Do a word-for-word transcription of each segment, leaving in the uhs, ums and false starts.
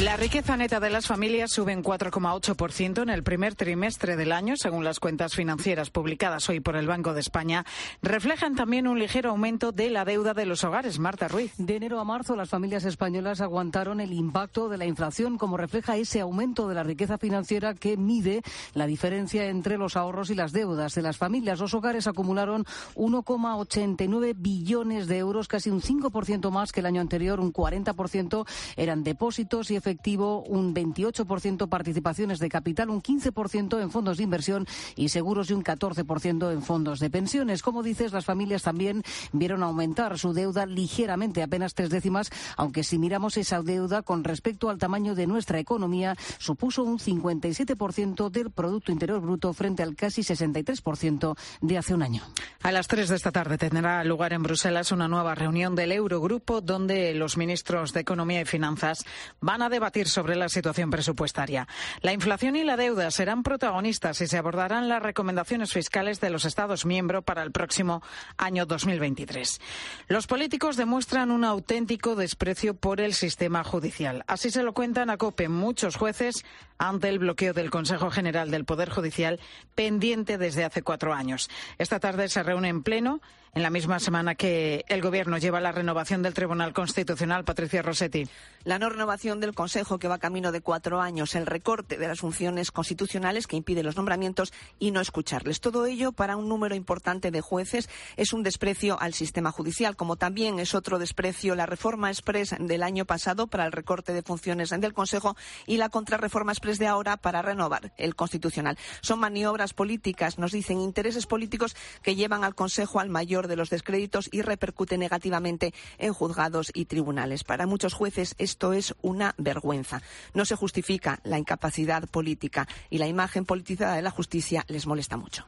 La riqueza neta de las familias sube un cuatro coma ocho por ciento en el primer trimestre del año, según las cuentas financieras publicadas hoy por el Banco de España. Reflejan también un ligero aumento de la deuda de los hogares. Marta Ruiz. De enero a marzo, las familias españolas aguantaron el impacto de la inflación, como refleja ese aumento de la riqueza financiera que mide la diferencia entre los ahorros y las deudas de las familias. Los hogares acumularon uno coma ochenta y nueve billones de euros, casi un cinco por ciento más que el año anterior. Un cuarenta por ciento eran depósitos y efectivo, un veintiocho por ciento participaciones de capital, un quince por ciento en fondos de inversión y seguros y un catorce por ciento en fondos de pensiones. Como dices, las familias también vieron aumentar su deuda ligeramente, apenas tres décimas, aunque si miramos esa deuda con respecto al tamaño de nuestra economía, supuso un cincuenta y siete por ciento del Producto Interior Bruto frente al casi sesenta y tres por ciento de hace un año. A las tres de esta tarde tendrá lugar en Bruselas una nueva reunión del Eurogrupo, donde los ministros de Economía y Finanzas van a debatir sobre la situación presupuestaria. La inflación y la deuda serán protagonistas y se abordarán las recomendaciones fiscales de los Estados miembros para el próximo año dos mil veintitrés. Los políticos demuestran un auténtico desprecio por el sistema judicial. Así se lo cuentan a COPE muchos jueces ante el bloqueo del Consejo General del Poder Judicial pendiente desde hace cuatro años. Esta tarde se reúne en pleno, en la misma semana que el Gobierno lleva la renovación del Tribunal Constitucional. Patricia Rossetti. La no renovación del Consejo, que va camino de cuatro años, el recorte de las funciones constitucionales que impide los nombramientos y no escucharles. Todo ello, para un número importante de jueces, es un desprecio al sistema judicial, como también es otro desprecio la reforma exprés del año pasado para el recorte de funciones del Consejo y la contrarreforma exprés de ahora para renovar el Constitucional. Son maniobras políticas, nos dicen, intereses políticos que llevan al Consejo al mayor de los descréditos y repercute negativamente en juzgados y tribunales. Para muchos jueces esto es una vergüenza. No se justifica la incapacidad política y la imagen politizada de la justicia les molesta mucho.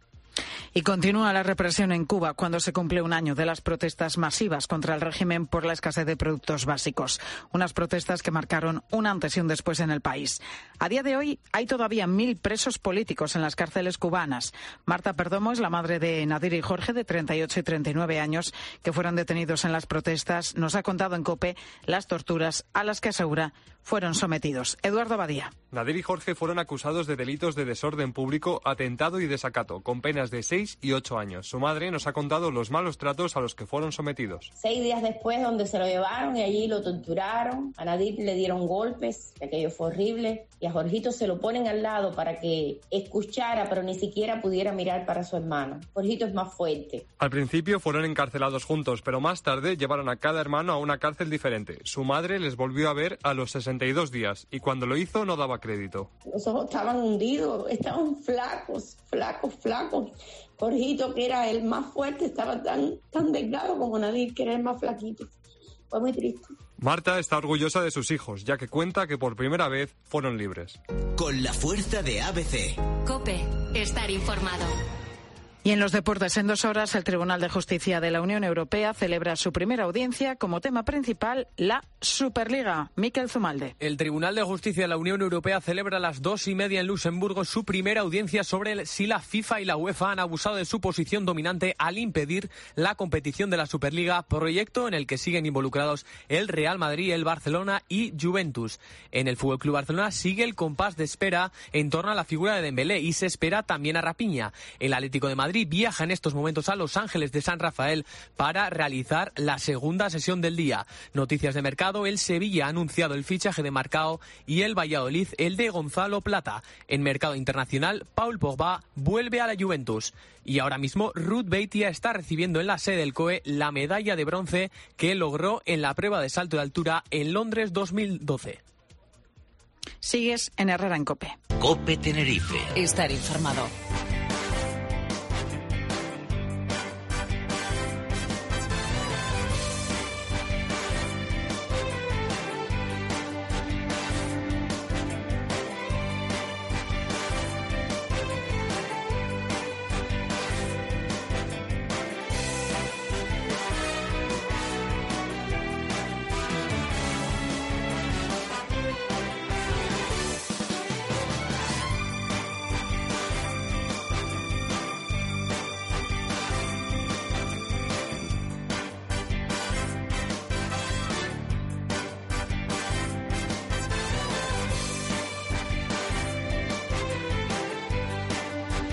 Y continúa la represión en Cuba cuando se cumple un año de las protestas masivas contra el régimen por la escasez de productos básicos. Unas protestas que marcaron un antes y un después en el país. A día de hoy hay todavía mil presos políticos en las cárceles cubanas. Marta Perdomo es la madre de Nadir y Jorge, de treinta y ocho y treinta y nueve años, que fueron detenidos en las protestas. Nos ha contado en COPE las torturas a las que asegura fueron sometidos. Eduardo Badía. Nadir y Jorge fueron acusados de delitos de desorden público, atentado y desacato, con penas de seis y ocho años. Su madre nos ha contado los malos tratos a los que fueron sometidos. Seis días después, donde se lo llevaron y allí lo torturaron. A Nadir le dieron golpes, aquello fue horrible. Y a Jorgito se lo ponen al lado para que escuchara, pero ni siquiera pudiera mirar para su hermano. Jorgito es más fuerte. Al principio fueron encarcelados juntos, pero más tarde llevaron a cada hermano a una cárcel diferente. Su madre les volvió a ver a los sesenta y dos días y cuando lo hizo no daba crédito. Los ojos estaban hundidos, estaban flacos, flacos, flacos. Jorgito, que era el más fuerte, estaba tan, tan delgado como Nadir, que era el más flaquito. Fue muy triste. Marta está orgullosa de sus hijos, ya que cuenta que por primera vez fueron libres. Con la fuerza de A B C. COPE, estar informado. Y en los deportes, en dos horas, el Tribunal de Justicia de la Unión Europea celebra su primera audiencia, como tema principal la Superliga. Miquel Zumalde. El Tribunal de Justicia de la Unión Europea celebra a las dos y media en Luxemburgo su primera audiencia sobre el, si la FIFA y la UEFA han abusado de su posición dominante al impedir la competición de la Superliga, proyecto en el que siguen involucrados el Real Madrid, el Barcelona y Juventus. En el F C Barcelona sigue el compás de espera en torno a la figura de Dembélé y se espera también a Rapiña. El Atlético de Madrid viaja en estos momentos a Los Ángeles de San Rafael para realizar la segunda sesión del día. Noticias de mercado: el Sevilla ha anunciado el fichaje de Marcao y el Valladolid el de Gonzalo Plata. En mercado internacional, Paul Pogba vuelve a la Juventus. Y ahora mismo Ruth Beitia está recibiendo en la sede del C O E la medalla de bronce que logró en la prueba de salto de altura en Londres dos mil doce. Sigues en Herrera en COPE. COPE Tenerife. Estar informado.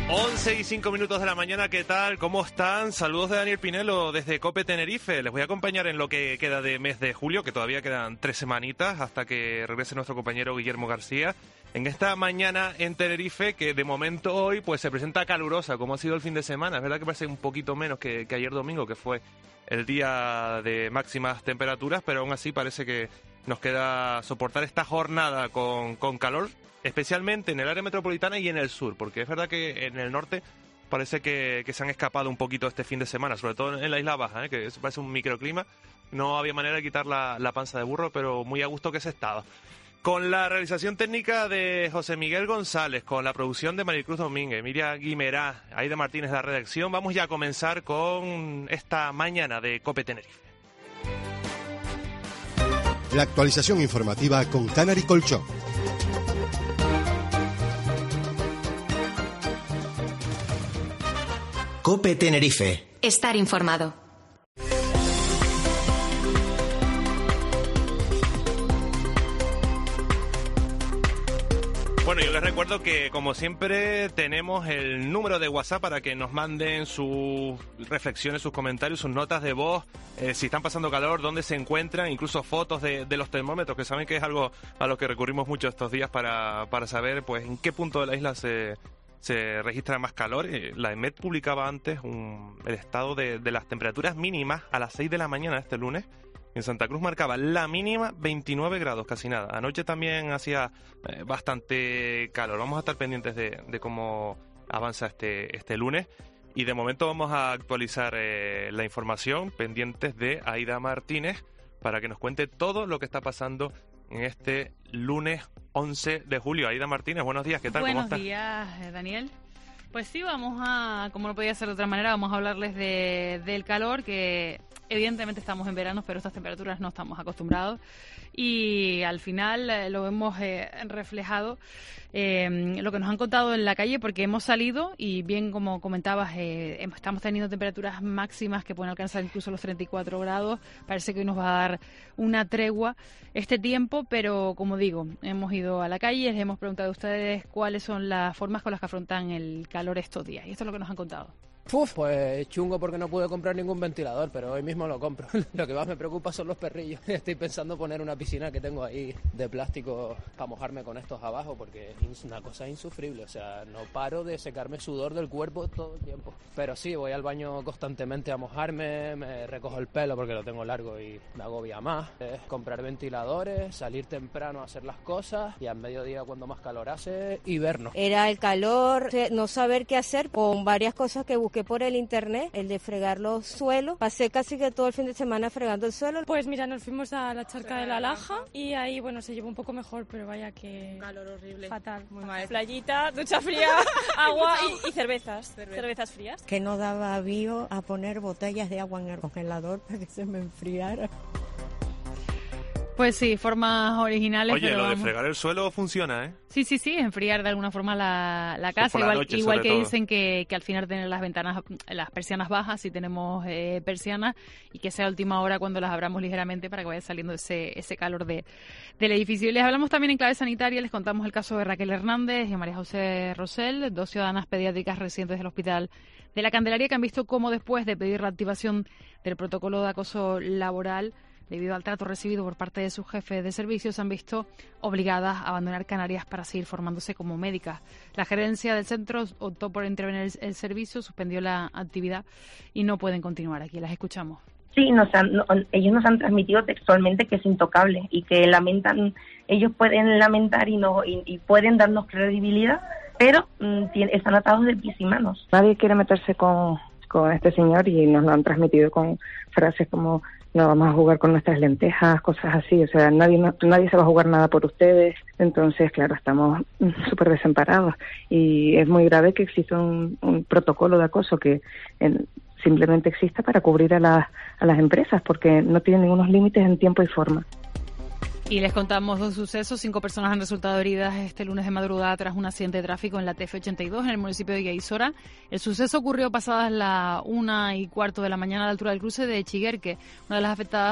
once y cinco minutos de la mañana, ¿qué tal? ¿Cómo están? Saludos de Daniel Pinelo desde COPE Tenerife. Les voy a acompañar en lo que queda de mes de julio, que todavía quedan tres semanitas hasta que regrese nuestro compañero Guillermo García. En esta mañana en Tenerife, que de momento hoy pues se presenta calurosa, como ha sido el fin de semana. Es verdad que parece un poquito menos que, que ayer domingo, que fue el día de máximas temperaturas, pero aún así parece que nos queda soportar esta jornada con, con calor, especialmente en el área metropolitana y en el sur, porque es verdad que en el norte parece que, que se han escapado un poquito este fin de semana, sobre todo en la Isla Baja, ¿eh? Que parece un microclima. No había manera de quitar la, la panza de burro, pero muy a gusto que se estaba. Con la realización técnica de José Miguel González, con la producción de Maricruz Domínguez, Miriam Guimerá, Aida Martínez de la redacción, vamos ya a comenzar con esta mañana de COPE Tenerife. La actualización informativa con Canary Colchón. COPE Tenerife. Estar informado. Bueno, yo les recuerdo que, como siempre, tenemos el número de WhatsApp para que nos manden sus reflexiones, sus comentarios, sus notas de voz, eh, si están pasando calor, dónde se encuentran, incluso fotos de, de los termómetros, que saben que es algo a lo que recurrimos mucho estos días para, para saber pues en qué punto de la isla se, se registra más calor. Eh, la EMET publicaba antes un, el estado de, de las temperaturas mínimas a las seis de la mañana este lunes. En Santa Cruz marcaba la mínima veintinueve grados, casi nada. Anoche también hacía eh, bastante calor. Vamos a estar pendientes de, de cómo avanza este, este lunes. Y de momento vamos a actualizar eh, la información, pendientes de Aida Martínez, para que nos cuente todo lo que está pasando en este lunes once de julio. Aida Martínez, buenos días, ¿qué tal? Buenos ¿Cómo estás? días, Daniel. Pues sí, vamos a, como no podía ser de otra manera, vamos a hablarles de, del calor, que evidentemente estamos en verano, pero estas temperaturas no estamos acostumbrados. Y al final eh, lo hemos eh, reflejado eh, lo que nos han contado en la calle, porque hemos salido y bien como comentabas, eh, estamos teniendo temperaturas máximas que pueden alcanzar incluso los treinta y cuatro grados. Parece que hoy nos va a dar una tregua este tiempo, pero como digo, hemos ido a la calle, les hemos preguntado a ustedes cuáles son las formas con las que afrontan el calor estos días. Y esto es lo que nos han contado. Uf, pues chungo porque no pude comprar ningún ventilador, pero hoy mismo lo compro. Lo que más me preocupa son los perrillos. Estoy pensando poner una piscina que tengo ahí de plástico para mojarme con estos abajo, porque es una cosa insufrible. O sea, no paro de secarme sudor del cuerpo todo el tiempo. Pero sí, voy al baño constantemente a mojarme, me recojo el pelo porque lo tengo largo y me agobia más. Es comprar ventiladores, salir temprano a hacer las cosas y al mediodía cuando más calor hace, hiberno. Era el calor, no saber qué hacer con varias cosas que busqué por el internet, el de fregar los suelos. Pasé casi que todo el fin de semana fregando el suelo. Pues mira, nos fuimos a la charca de la Laja y ahí, bueno, se llevó un poco mejor, pero vaya que... calor horrible. Fatal. Muy mal. Playita, ducha fría, agua y, y cervezas. Cerveza. Cervezas frías. Que no daba avío a poner botellas de agua en el congelador para que se me enfriara. Pues sí, formas originales. Oye, pero lo vamos. de fregar el suelo funciona, ¿eh? Sí, sí, sí, enfriar de alguna forma la, la casa. la igual noche, igual que todo. dicen que, que al final tener las ventanas, las persianas bajas, si tenemos eh, persianas, y que sea a última hora cuando las abramos ligeramente para que vaya saliendo ese, ese calor de, del edificio. Y les hablamos también en clave sanitaria, les contamos el caso de Raquel Hernández y María José Rosell, dos ciudadanas pediátricas residentes del Hospital de la Candelaria, que han visto cómo después de pedir la activación del protocolo de acoso laboral, debido al trato recibido por parte de sus jefes de servicios, se han visto obligadas a abandonar Canarias para seguir formándose como médicas. La gerencia del centro optó por intervenir el, el servicio, suspendió la actividad y no pueden continuar aquí. Las escuchamos. Sí, nos han, no, ellos nos han transmitido textualmente que es intocable y que lamentan, ellos pueden lamentar y no y, y pueden darnos credibilidad, pero mm, tiene, están atados de pies y manos. Nadie quiere meterse con, con este señor y nos lo han transmitido con frases como no vamos a jugar con nuestras lentejas, cosas así, o sea, nadie no, nadie se va a jugar nada por ustedes. Entonces, claro, estamos súper desamparados y es muy grave que exista un, un protocolo de acoso que en, simplemente exista para cubrir a, la, a las empresas, porque no tiene ningunos límites en tiempo y forma. Y les contamos dos sucesos. Cinco personas han resultado heridas este lunes de madrugada tras un accidente de tráfico en la T F ochenta y dos en el municipio de Guaisora. El suceso ocurrió pasadas la una y cuarto de la mañana a la altura del cruce de Chiguerque. Una de las afectadas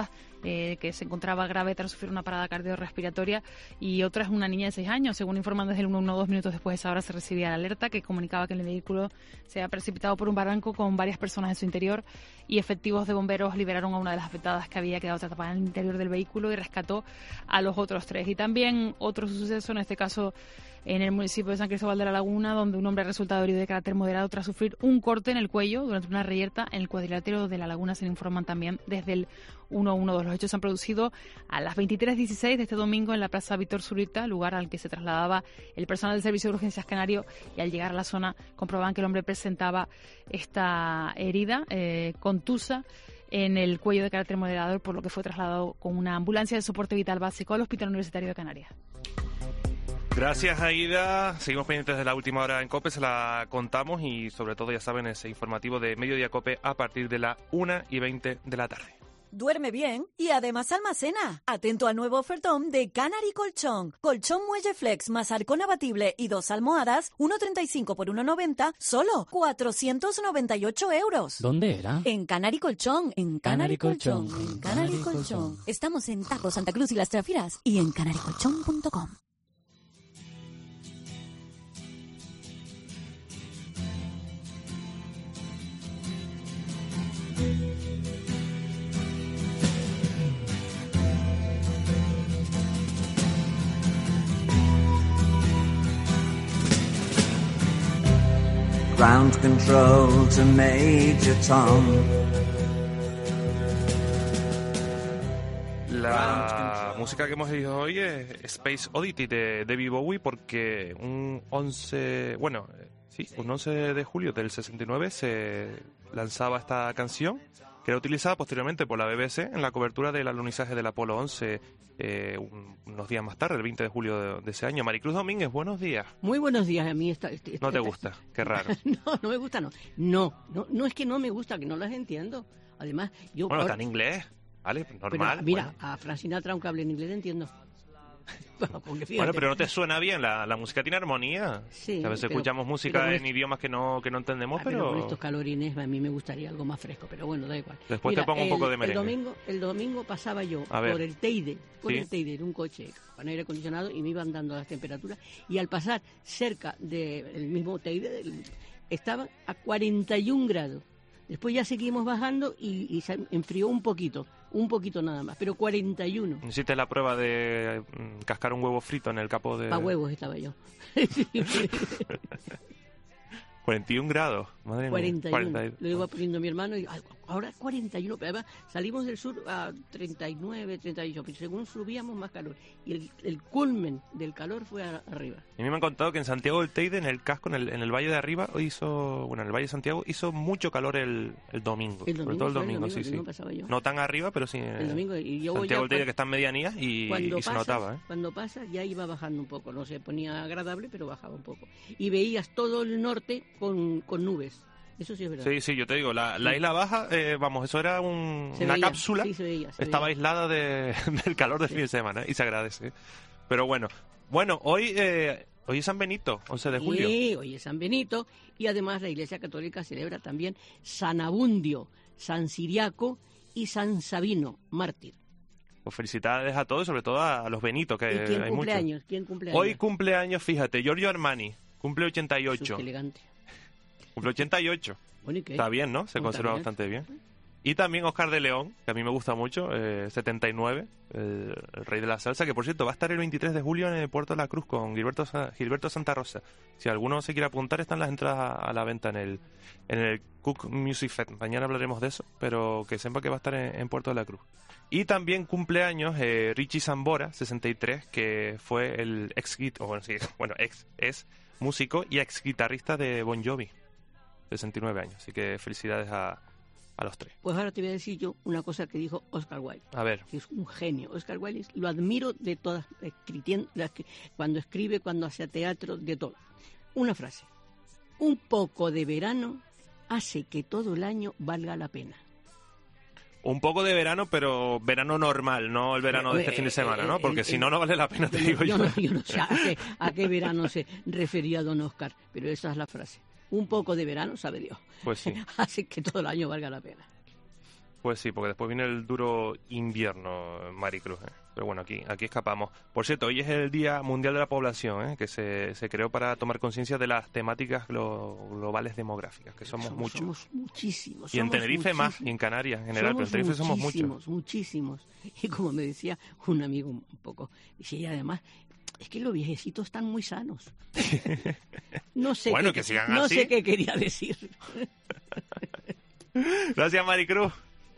eh, que se encontraba grave tras sufrir una parada cardiorrespiratoria, y otra es una niña de seis años. Según informan desde el uno uno dos, minutos después de esa hora se recibía la alerta que comunicaba que el vehículo se había precipitado por un barranco con varias personas en su interior, y efectivos de bomberos liberaron a una de las afectadas que había quedado atrapada en el interior del vehículo y rescató a los otros tres. Y también otro suceso, en este caso en el municipio de San Cristóbal de la Laguna, donde un hombre ha resultado herido de carácter moderado tras sufrir un corte en el cuello durante una reyerta en el cuadrilátero de la Laguna. Se informan también desde el uno uno dos. Los hechos se han producido a las veintitrés dieciséis de este domingo en la Plaza Víctor Zurita, lugar al que se trasladaba el personal del Servicio de Urgencias Canario, y al llegar a la zona comprobaban que el hombre presentaba esta herida eh, contusa en el cuello de carácter moderado, por lo que fue trasladado con una ambulancia de soporte vital básico al Hospital Universitario de Canarias. Gracias, Aida. Seguimos pendientes de la última hora en COPE, se la contamos, y sobre todo, ya saben, ese informativo de Mediodía COPE a partir de la una y veinte de la tarde. Duerme bien y además almacena. Atento al nuevo ofertón de Canary Colchón. Colchón Muelle Flex más arcón abatible y dos almohadas, uno treinta y cinco por uno noventa, solo cuatrocientos noventa y ocho euros. ¿Dónde era? En Canary Colchón. En Canary, Canary Colchón. Colchón. En Canary, Canary Colchón. Colchón. Estamos en Tajo, Santa Cruz y Las Trafiras y en canary colchón punto com. Ground control to Major Tom. La música que hemos oído hoy es Space Oddity de David Bowie, porque un once, bueno, sí, un once de julio del sesenta y nueve se lanzaba esta canción, que era utilizada posteriormente por la B B C en la cobertura del alunizaje del Apolo once, eh, un, unos días más tarde, el veinte de julio de, de ese año. Maricruz Domínguez, buenos días. Muy buenos días. A mí esta, esta, esta ¿No te gusta? Qué raro. no, no me gusta, no. No, no, no es que no me gusta, que no las entiendo. Además, yo... Bueno, ahora, está en inglés, ¿vale? Normal. Pero, mira, bueno. a Frank Sinatra, aunque hable en inglés, entiendo. Bueno, bueno, pero ¿no te suena bien? La, la música tiene armonía. Sí, a veces pero, escuchamos música pero en idiomas que no que no entendemos, ah, pero... pero con estos calorines a mí me gustaría algo más fresco, pero bueno, da igual. Después Mira, te pongo el, un poco de merengue. El domingo, el domingo pasaba yo por el Teide, por ¿Sí? el Teide, en un coche con aire acondicionado, y me iban dando las temperaturas, y al pasar cerca del mismo Teide, el, estaban a cuarenta y un grados. Después ya seguimos bajando y, y se enfrió un poquito, un poquito nada más, pero cuarenta y uno. ¿Hiciste la prueba de mm, cascar un huevo frito en el capó de...? Pa' huevos estaba yo. cuarenta y un grados, madre cuarenta y uno. mía. cuarenta y uno. Lo iba poniendo mi hermano y ay, ahora cuarenta y uno, pero además salimos del sur a treinta y nueve, treinta y ocho, pero según subíamos más calor. Y el, el culmen del calor fue a, arriba. A mí me han contado que en Santiago del Teide, en el casco, en el, en el Valle de Arriba, hizo, bueno, en el Valle de Santiago, hizo mucho calor el, el domingo. El domingo, sobre todo el domingo, el domingo sí, el domingo sí. pasaba yo. No tan arriba, pero sí. El domingo, y yo Santiago del Teide, ya, que está en medianías, y, y pasas, se notaba, ¿eh? Cuando pasa ya iba bajando un poco, no se ponía agradable, pero bajaba un poco. Y veías todo el norte con, con nubes. Eso sí es verdad. Sí, sí, yo te digo, la, la isla baja, eh, vamos, eso era un, Se una veía, cápsula, sí, se veía, se estaba veía. aislada de, del calor del Sí. fin de semana, y se agradece. Pero bueno, bueno, hoy eh, hoy es San Benito, once de julio. Sí, hoy es San Benito, y además la Iglesia Católica celebra también San Abundio, San Siriaco y San Sabino, mártir. Pues felicidades a todos, sobre todo a, a los Benitos, que ¿Y quién hay cumple muchos. años? ¿Quién cumple años? Hoy cumpleaños, fíjate, Giorgio Armani, cumple ochenta y ocho. Qué elegante. Cumple ochenta y ocho. Bueno, ¿y qué? Está bien, ¿no? Se Está conserva bien. bastante bien. Y también Oscar de León, que a mí me gusta mucho, eh, setenta y nueve, el, el rey de la salsa, que por cierto va a estar el veintitrés de julio en el Puerto de la Cruz con Gilberto, Sa- Gilberto Santa Rosa. Si alguno se quiere apuntar, están las entradas a, a la venta en el, en el Cook Music Fest. Mañana hablaremos de eso, pero que sepa que va a estar en, en Puerto de la Cruz. Y también cumpleaños eh, Richie Sambora, sesenta y tres, que fue el ex guit- o bueno, sí, bueno, ex es músico y ex guitarrista de Bon Jovi, sesenta y nueve años. Así que felicidades a, a los tres. Pues ahora te voy a decir yo una cosa que dijo Oscar Wilde. A ver. Que es un genio. Oscar Wilde es- lo admiro de todas, escribiendo, las que- cuando escribe, cuando hace teatro, de todo. Una frase. Un poco de verano hace que todo el año valga la pena. Un poco de verano, pero verano normal, no el verano de este Eh, fin de semana, ¿no? eh, Porque eh, si eh, no, no vale la pena, te digo yo. Yo no, yo no sé a qué, a qué verano se refería don Oscar, pero esa es la frase. Un poco de verano, sabe Dios. Pues sí. Hace que todo el año valga la pena. Pues sí, porque después viene el duro invierno, Maricruz, ¿eh? Pero bueno, aquí aquí escapamos. Por cierto, hoy es el Día Mundial de la Población, ¿eh? Que se, se creó para tomar conciencia de las temáticas glo- globales demográficas, que somos, somos muchos. Somos muchísimos. Y en somos Tenerife muchísimos. más, y en Canarias en general, somos pero en Tenerife somos muchos. Muchísimos, muchísimos. Y como me decía un amigo un poco, dice, y además, es que los viejecitos están muy sanos. No sé, bueno, qué, que sigan no así. sé qué quería decir. Gracias, Maricruz.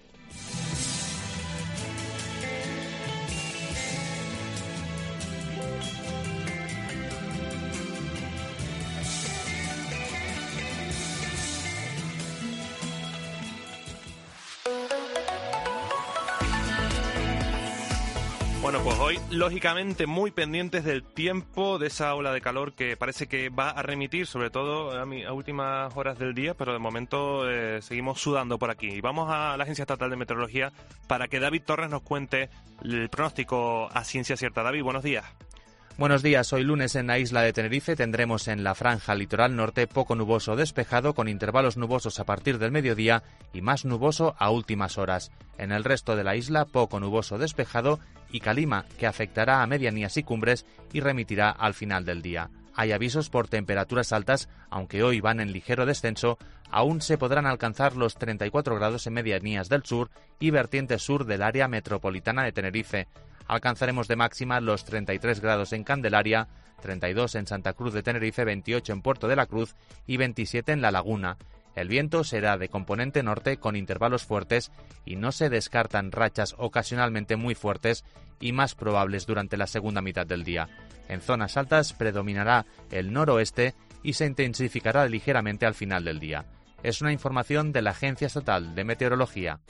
Bueno, pues hoy, lógicamente, muy pendientes del tiempo, de esa ola de calor que parece que va a remitir, sobre todo a, mi, a últimas horas del día, pero de momento eh, seguimos sudando por aquí. Y vamos a la Agencia Estatal de Meteorología para que David Torres nos cuente el pronóstico a ciencia cierta. David, buenos días. Buenos días, hoy lunes en la isla de Tenerife tendremos en la franja litoral norte poco nuboso despejado con intervalos nubosos a partir del mediodía y más nuboso a últimas horas. En el resto de la isla poco nuboso despejado y calima que afectará a medianías y cumbres y remitirá al final del día. Hay avisos por temperaturas altas, aunque hoy van en ligero descenso, aún se podrán alcanzar los treinta y cuatro grados en medianías del sur y vertiente sur del área metropolitana de Tenerife. Alcanzaremos de máxima los treinta y tres grados en Candelaria, treinta y dos en Santa Cruz de Tenerife, veintiocho en Puerto de la Cruz y veintisiete en La Laguna. El viento será de componente norte con intervalos fuertes y no se descartan rachas ocasionalmente muy fuertes y más probables durante la segunda mitad del día. En zonas altas predominará el noroeste y se intensificará ligeramente al final del día. Es una información de la Agencia Estatal de Meteorología.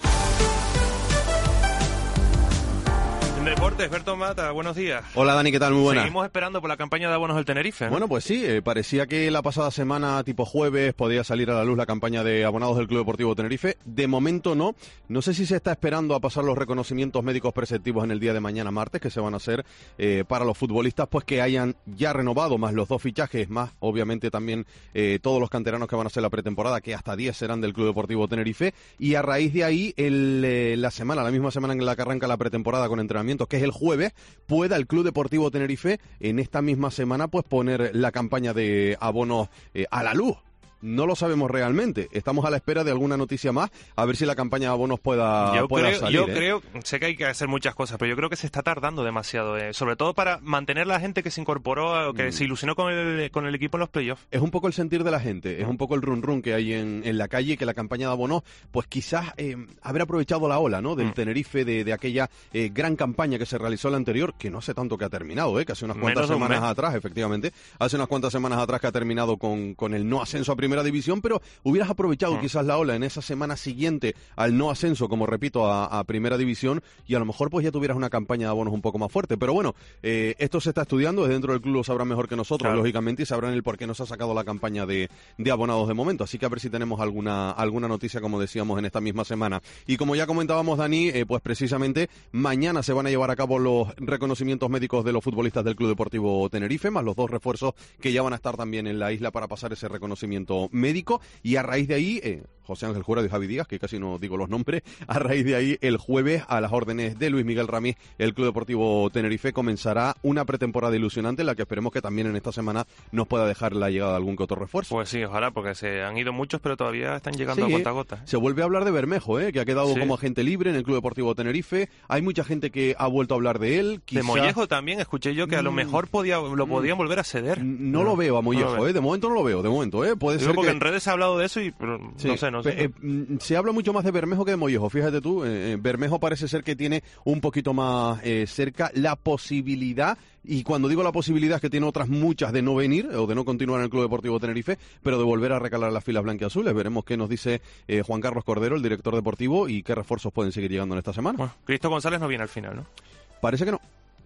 En deportes, Berto Mata, buenos días. Hola Dani, ¿qué tal? Muy buena. Seguimos esperando por la campaña de abonos del Tenerife, ¿no? Bueno, pues sí, eh, parecía que la pasada semana, tipo jueves, podía salir a la luz la campaña de abonados del Club Deportivo Tenerife. De momento no. No sé si se está esperando a pasar los reconocimientos médicos preceptivos en el día de mañana martes, que se van a hacer eh, para los futbolistas, pues que hayan ya renovado, más los dos fichajes, más obviamente también eh, todos los canteranos que van a hacer la pretemporada, que hasta diez serán del Club Deportivo Tenerife. Y a raíz de ahí, el, eh, la semana, la misma semana en la que arranca la pretemporada con entrenamientos, que es el jueves, pueda el Club Deportivo Tenerife en esta misma semana pues poner la campaña de abonos eh, a la luz. No lo sabemos realmente. Estamos a la espera de alguna noticia más, a ver si la campaña de abonos pueda, yo pueda creo, salir. Yo ¿eh? creo, sé que hay que hacer muchas cosas, pero yo creo que se está tardando demasiado, eh, sobre todo para mantener la gente que se incorporó, que mm. se ilusionó con el, con el equipo en los playoffs. Es un poco el sentir de la gente, es un poco el run run que hay en, en la calle, que la campaña de abonos, pues quizás eh, haber aprovechado la ola, ¿no? Del mm. Tenerife, de, de aquella eh, gran campaña que se realizó la anterior, que no hace tanto que ha terminado, ¿eh? Que hace unas cuantas Menos semanas atrás, efectivamente, hace unas cuantas semanas atrás que ha terminado con, con el no ascenso a Primera División, pero hubieras aprovechado mm. quizás la ola en esa semana siguiente al no ascenso, como repito, a, a Primera División, y a lo mejor pues ya tuvieras una campaña de abonos un poco más fuerte. Pero bueno, eh, esto se está estudiando, desde dentro del club lo sabrán mejor que nosotros, claro. lógicamente, y sabrán el por qué no se ha sacado la campaña de, de abonados de momento. Así que a ver si tenemos alguna, alguna noticia, como decíamos, en esta misma semana. Y como ya comentábamos, Dani, eh, pues precisamente mañana se van a llevar a cabo los reconocimientos médicos de los futbolistas del Club Deportivo Tenerife, más los dos refuerzos que ya van a estar también en la isla para pasar ese reconocimiento médico. Y a raíz de ahí, eh, José Ángel Jurado y Javi Díaz, que casi no digo los nombres, a raíz de ahí, el jueves, a las órdenes de Luis Miguel Ramírez, el Club Deportivo Tenerife comenzará una pretemporada ilusionante en la que esperemos que también en esta semana nos pueda dejar la llegada de algún que otro refuerzo. Pues sí, ojalá, porque se han ido muchos, pero todavía están llegando sí, a cuenta gota. Se vuelve a hablar de Bermejo, ¿eh? Que ha quedado sí. como agente libre en el Club Deportivo Tenerife. Hay mucha gente que ha vuelto a hablar de él. Quizá... De Mollejo también, escuché yo que a lo mejor podía, lo podían mm. volver a ceder. No, no lo veo a Mollejo, no ¿eh? De momento no lo veo, de momento, ¿eh? Puede Digo ser porque que... en redes se ha hablado de eso y pero, sí. no sé, no sé. Eh, eh, se habla mucho más de Bermejo que de Mollejo, fíjate tú. Eh, Bermejo parece ser que tiene un poquito más eh, cerca la posibilidad, y cuando digo la posibilidad es que tiene otras muchas de no venir o de no continuar en el Club Deportivo Tenerife, pero de volver a recalar las filas blanquiazules. Veremos qué nos dice eh, Juan Carlos Cordero, el director deportivo, y qué refuerzos pueden seguir llegando en esta semana. Bueno, Cristo González no viene al final, ¿no? Parece que no.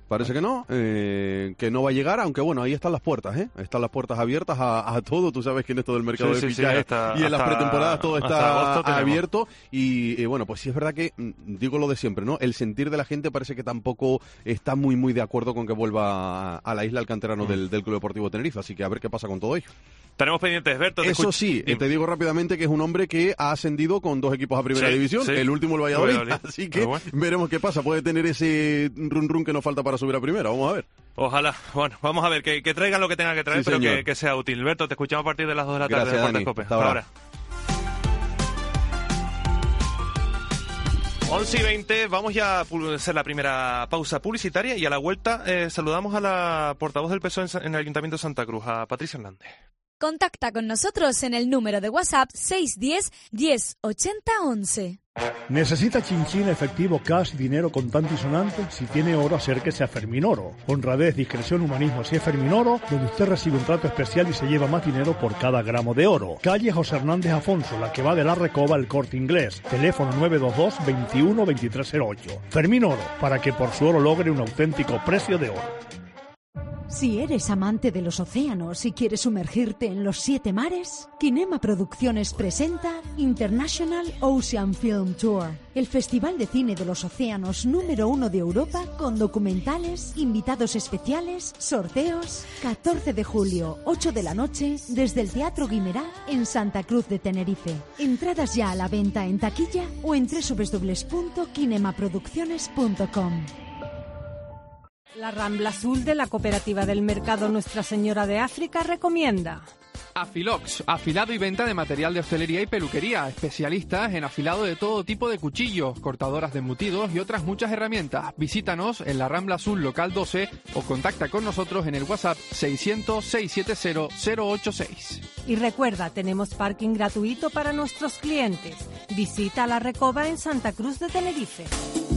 Parece que no, eh, que no va a llegar, aunque bueno, ahí están las puertas, ¿eh? Están las puertas abiertas a, a todo, tú sabes que en esto del mercado sí, de sí, fichajes sí, hasta, y en las hasta, pretemporadas todo está abierto y, y bueno, pues sí es verdad que, digo lo de siempre, ¿no? El sentir de la gente parece que tampoco está muy muy de acuerdo con que vuelva a, a la isla el canterano mm. del, del Club Deportivo Tenerife, así que a ver qué pasa con todo ello. Tenemos pendientes, Berto. Te Eso escuch- sí, Dime. te digo rápidamente que es un hombre que ha ascendido con dos equipos a primera sí, división, sí. el último el Valladolid, Valladolid. así que Bueno. veremos qué pasa. Puede tener ese run run que nos falta para subir a primera, vamos a ver. Ojalá. Bueno, vamos a ver, que, que traigan lo que tengan que traer, Sí, pero señor. que, que sea útil. Berto, te escuchamos a partir de las dos de la Gracias, tarde de Dani. Deportes Cope. Hasta Hasta ahora. ahora. once y veinte, vamos ya a pu- hacer la primera pausa publicitaria y a la vuelta eh, saludamos a la portavoz del P S O E en, Sa- en el Ayuntamiento de Santa Cruz, a Patricia Hernández. Contacta con nosotros en el número de WhatsApp seis uno cero, diez, ochenta, once. ¿Necesita chinchín, efectivo, cash, dinero contante y sonante? Si tiene oro, acérquese a Ferminoro. Honradez, discreción, humanismo, si es Ferminoro, donde usted recibe un trato especial y se lleva más dinero por cada gramo de oro. Calle José Hernández Afonso, la que va de la Recoba al Corte Inglés. Teléfono nueve dos dos, veintiuno, veintitrés cero ocho. Ferminoro, para que por su oro logre un auténtico precio de oro. Si eres amante de los océanos y quieres sumergirte en los siete mares, Kinema Producciones presenta International Ocean Film Tour, el festival de cine de los océanos número uno de Europa, con documentales, invitados especiales, sorteos. catorce de julio, ocho de la noche, desde el Teatro Guimerá en Santa Cruz de Tenerife. Entradas ya a la venta en taquilla o en doble u doble u doble u punto kinemaproducciones punto com. La Rambla Azul de la Cooperativa del Mercado Nuestra Señora de África recomienda Afilox, afilado y venta de material de hostelería y peluquería, especialistas en afilado de todo tipo de cuchillos, cortadoras de embutidos y otras muchas herramientas. Visítanos en la Rambla Azul local doce o contacta con nosotros en el WhatsApp seiscientos, seiscientos setenta, cero ocho seis. Y recuerda, tenemos parking gratuito para nuestros clientes. Visita La Recoba en Santa Cruz de Tenerife.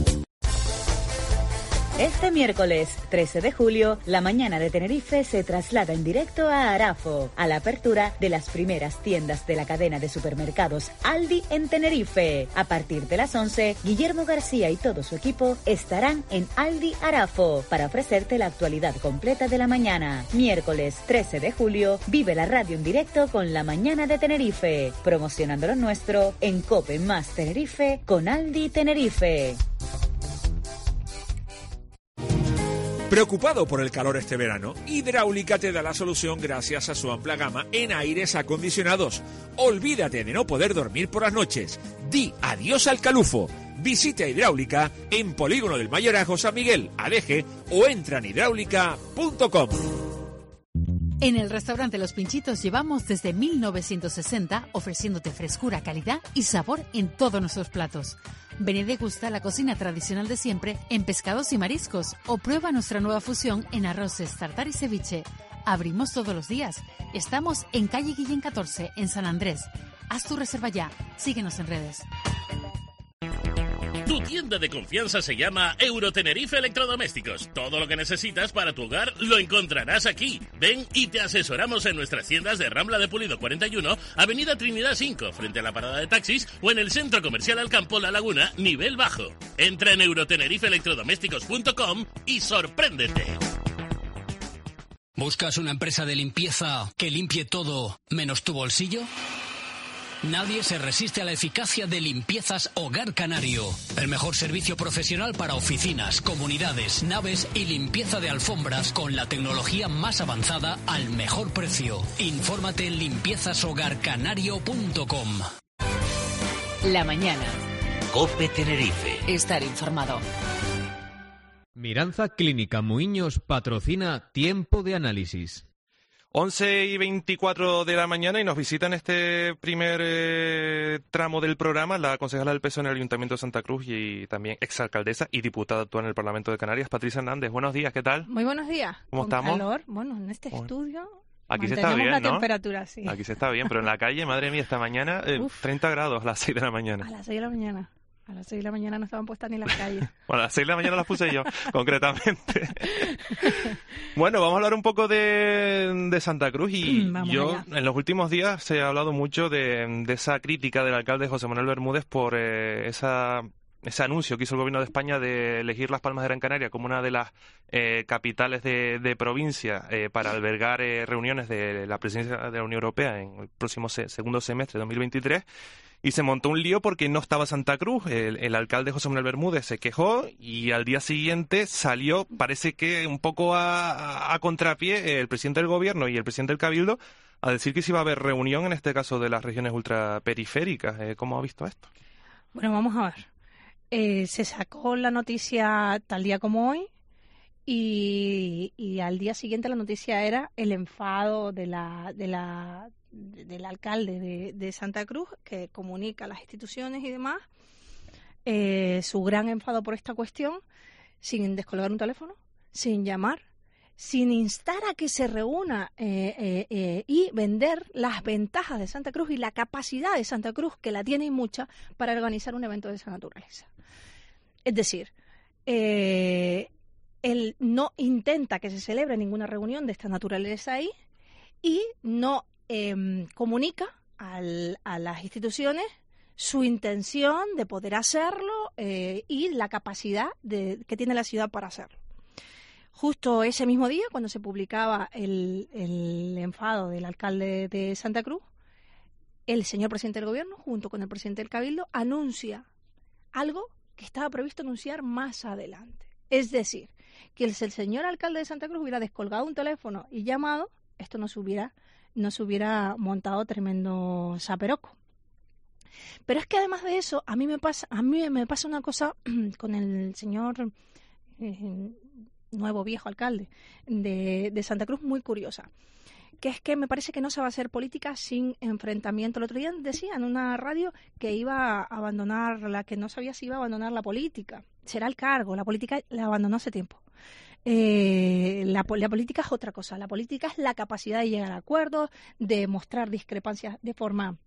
Este miércoles trece de julio, la mañana de Tenerife se traslada en directo a Arafo, a la apertura de las primeras tiendas de la cadena de supermercados Aldi en Tenerife. A partir de las once, Guillermo García y todo su equipo estarán en Aldi Arafo para ofrecerte la actualidad completa de la mañana. Miércoles trece de julio, vive la radio en directo con la mañana de Tenerife, promocionando lo nuestro en Cope más Tenerife con Aldi Tenerife. ¿Preocupado por el calor este verano? Hidráulica te da la solución gracias a su amplia gama en aires acondicionados. Olvídate de no poder dormir por las noches. Di adiós al calufo. Visita Hidráulica en Polígono del Mayorazgo San Miguel, Aleje, o entra en hidráulica punto com. En el restaurante Los Pinchitos llevamos desde mil novecientos sesenta ofreciéndote frescura, calidad y sabor en todos nuestros platos. Ven y degusta la cocina tradicional de siempre en pescados y mariscos o prueba nuestra nueva fusión en arroces, tartar y ceviche. Abrimos todos los días. Estamos en calle Guillén catorce, en San Andrés. Haz tu reserva ya. Síguenos en redes. Tu tienda de confianza se llama Eurotenerife Electrodomésticos. Todo lo que necesitas para tu hogar lo encontrarás aquí. Ven y te asesoramos en nuestras tiendas de Rambla de Pulido cuarenta y uno, Avenida Trinidad cinco, frente a la parada de taxis, o en el Centro Comercial Alcampo La Laguna, nivel bajo. Entra en eurotenerife electrodomésticos punto com y sorpréndete. ¿Buscas una empresa de limpieza que limpie todo menos tu bolsillo? Nadie se resiste a la eficacia de Limpiezas Hogar Canario. El mejor servicio profesional para oficinas, comunidades, naves y limpieza de alfombras con la tecnología más avanzada al mejor precio. Infórmate en limpiezas hogar canario punto com. La mañana. Cope Tenerife. Estar informado. Miranza Clínica Muiños patrocina Tiempo de Análisis. once y veinticuatro de la mañana y nos visita en este primer eh, tramo del programa la concejala del P S O E en el Ayuntamiento de Santa Cruz y también exalcaldesa y diputada actual en el Parlamento de Canarias, Patricia Hernández. Buenos días, ¿qué tal? Muy buenos días. ¿Cómo Con estamos? calor, bueno, en este bueno. estudio Aquí se está bien, la ¿no? temperatura, sí. Aquí se está bien, pero en la calle, madre mía, esta mañana eh, treinta grados a las seis de la mañana. A las seis de la mañana. A las seis de la mañana no estaban puestas ni las calles. Bueno, a las seis de la mañana las puse yo, concretamente. Bueno, vamos a hablar un poco de, de Santa Cruz y vamos yo, allá. En los últimos días se ha hablado mucho de, de esa crítica del alcalde José Manuel Bermúdez por eh, esa ese anuncio que hizo el gobierno de España de elegir Las Palmas de Gran Canaria como una de las eh, capitales de, de provincia eh, para albergar eh, reuniones de la presidencia de la Unión Europea en el próximo se, segundo semestre de dos mil veintitrés, y se montó un lío porque no estaba Santa Cruz. El, el alcalde José Manuel Bermúdez se quejó y al día siguiente salió, parece que un poco a, a, a contrapié, el presidente del gobierno y el presidente del Cabildo a decir que sí iba a haber reunión, en este caso de las regiones ultraperiféricas. Eh, ¿Cómo ha visto esto? Bueno, vamos a ver. Eh, se sacó la noticia tal día como hoy y, y al día siguiente la noticia era el enfado de la, de la, de, del alcalde de, de Santa Cruz, que comunica a las instituciones y demás eh, su gran enfado por esta cuestión, sin descolgar un teléfono, sin llamar, sin instar a que se reúna eh, eh, eh, y vender las ventajas de Santa Cruz y la capacidad de Santa Cruz, que la tiene y mucha, para organizar un evento de esa naturaleza. Es decir, eh, él no intenta que se celebre ninguna reunión de esta naturaleza ahí y no eh, comunica al, a las instituciones su intención de poder hacerlo eh, y la capacidad de, que tiene la ciudad para hacerlo. Justo ese mismo día, cuando se publicaba el, el enfado del alcalde de Santa Cruz, el señor presidente del gobierno, junto con el presidente del Cabildo, anuncia algo que estaba previsto anunciar más adelante. Es decir, que si el señor alcalde de Santa Cruz hubiera descolgado un teléfono y llamado, esto no se hubiera, no se hubiera montado tremendo zaperoco. Pero es que además de eso, a mí me pasa, a mí me pasa una cosa con el señor eh, nuevo viejo alcalde de, de Santa Cruz muy curiosa, que es que me parece que no se va a hacer política sin enfrentamiento. El otro día decía en una radio que iba a abandonar, la que no sabía si iba a abandonar la política. Será el cargo, la política la abandonó hace tiempo. Eh, la, la política es otra cosa. La política es la capacidad de llegar a acuerdos, de mostrar discrepancias de forma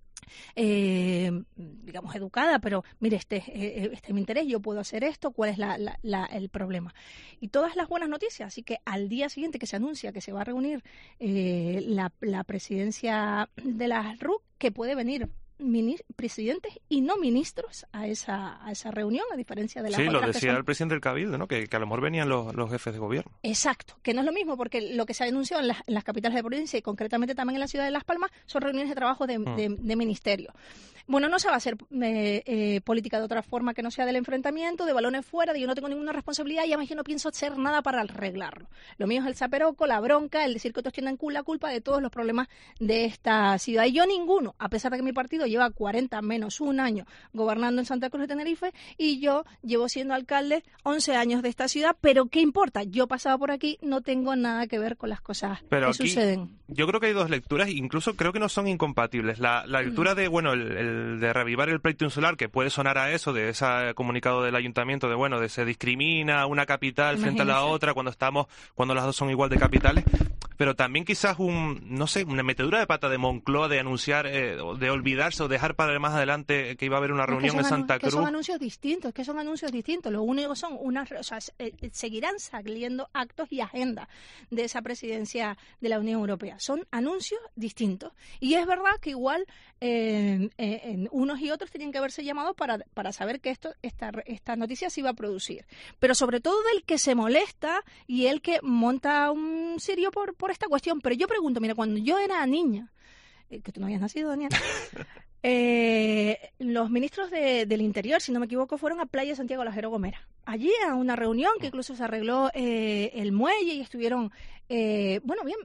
Eh, digamos educada, pero mire, este, eh, este es mi interés, yo puedo hacer esto, cuál es la, la, la, el problema, y todas las buenas noticias. Así que al día siguiente que se anuncia que se va a reunir eh, la, la presidencia de la R U C, que puede venir presidentes y no ministros a esa a esa reunión, a diferencia de las sí, otras. Sí, lo decía son... el presidente del Cabildo, ¿no? Que, que a lo mejor venían los, los jefes de gobierno. Exacto, que no es lo mismo, porque lo que se ha denunciado en las, en las capitales de provincia y concretamente también en la ciudad de Las Palmas son reuniones de trabajo de, mm. de, de ministerio. Bueno, no se va a hacer eh, eh, política de otra forma que no sea del enfrentamiento, de balones fuera, de yo no tengo ninguna responsabilidad y además yo no pienso hacer nada para arreglarlo. Lo mío es el zaperoco, la bronca, el decir que otros tienen la culpa de todos los problemas de esta ciudad. Y yo ninguno, a pesar de que mi partido lleva cuarenta menos un año gobernando en Santa Cruz de Tenerife y yo llevo siendo alcalde once años de esta ciudad, pero ¿qué importa? Yo pasado por aquí, no tengo nada que ver con las cosas pero que aquí, suceden. Yo creo que hay dos lecturas, incluso creo que no son incompatibles. La, la lectura de, bueno, el, el de revivar el pleito insular, que puede sonar a eso, de ese comunicado del ayuntamiento, de bueno, de se discrimina una capital frente a la otra cuando estamos, cuando las dos son igual de capitales, pero también quizás un, no sé, una metedura de pata de Moncloa de anunciar, eh, de olvidarse o dejar para más adelante que iba a haber una reunión en Santa Cruz. Que son anuncios distintos, que son anuncios distintos. Lo único son unas, o sea, eh, seguirán saliendo actos y agenda de esa presidencia de la Unión Europea. Son anuncios distintos. Y es verdad que igual eh, eh, en unos y otros tenían que haberse llamado para, para saber que esto, esta, esta noticia se iba a producir. Pero sobre todo del que se molesta y el que monta un cirio por, por esta cuestión. Pero yo pregunto, mira, cuando yo era niña, eh, que tú no habías nacido, Daniel, eh, los ministros de, del Interior, si no me equivoco, fueron a Playa Santiago de la Jero Gomera. Allí a una reunión que incluso se arregló eh, el muelle y estuvieron, eh, bueno, bien,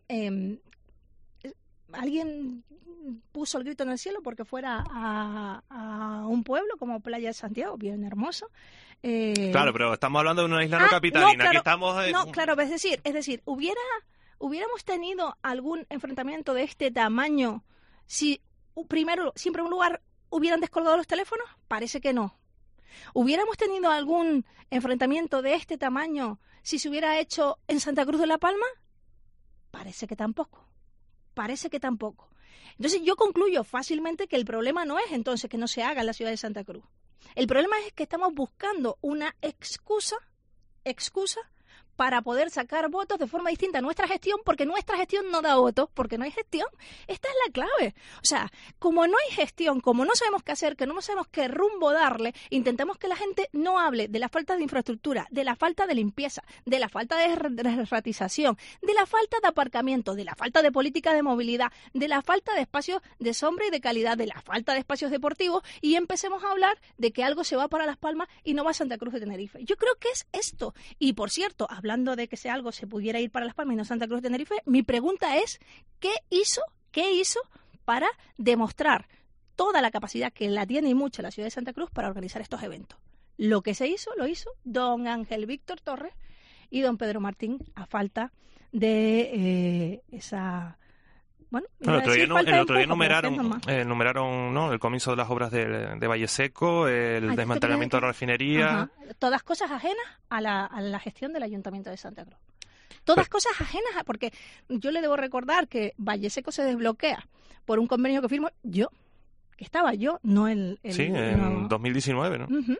eh, alguien puso el grito en el cielo porque fuera a, a un pueblo como Playa de Santiago, bien hermoso. Eh, claro, pero estamos hablando de una isla no ah, capitalina. No, claro, Aquí estamos. Eh, no, claro, es decir, es decir, hubiera, hubiéramos tenido algún enfrentamiento de este tamaño si primero, si en primer lugar hubieran descolgado los teléfonos. Parece que no. ¿Hubiéramos tenido algún enfrentamiento de este tamaño si se hubiera hecho en Santa Cruz de la Palma? Parece que tampoco. Parece que tampoco. Entonces yo concluyo fácilmente que el problema no es entonces que no se haga en la ciudad de Santa Cruz. El problema es que estamos buscando una excusa, excusa para poder sacar votos de forma distinta a nuestra gestión, porque nuestra gestión no da votos, porque no hay gestión. Esta es la clave. O sea, como no hay gestión, como no sabemos qué hacer, que no sabemos qué rumbo darle, intentamos que la gente no hable de la falta de infraestructura, de la falta de limpieza, de la falta de ratización, de la falta de aparcamiento, de la falta de política de movilidad, de la falta de espacios de sombra y de calidad, de la falta de espacios deportivos, y empecemos a hablar de que algo se va para Las Palmas y no va a Santa Cruz de Tenerife. Yo creo que es esto. Y por cierto, hablando de que si algo se pudiera ir para Las Palmas y no Santa Cruz de Tenerife, mi pregunta es, ¿qué hizo, qué hizo para demostrar toda la capacidad que la tiene y mucho la ciudad de Santa Cruz para organizar estos eventos? Lo que se hizo, lo hizo don Ángel Víctor Torres y don Pedro Martín, a falta de eh, esa... Bueno, el otro día, no, el otro día numeraron, eh, numeraron ¿no? el comienzo de las obras de, de Valle Seco, el ah, desmantelamiento de la refinería. Ajá. Todas cosas ajenas a la, a la gestión del Ayuntamiento de Santa Cruz. Todas Pero, cosas ajenas, a, porque yo le debo recordar que Valle Seco se desbloquea por un convenio que firmo yo, que estaba yo, no el... el sí, en no, dos mil diecinueve, ¿no? Uh-huh.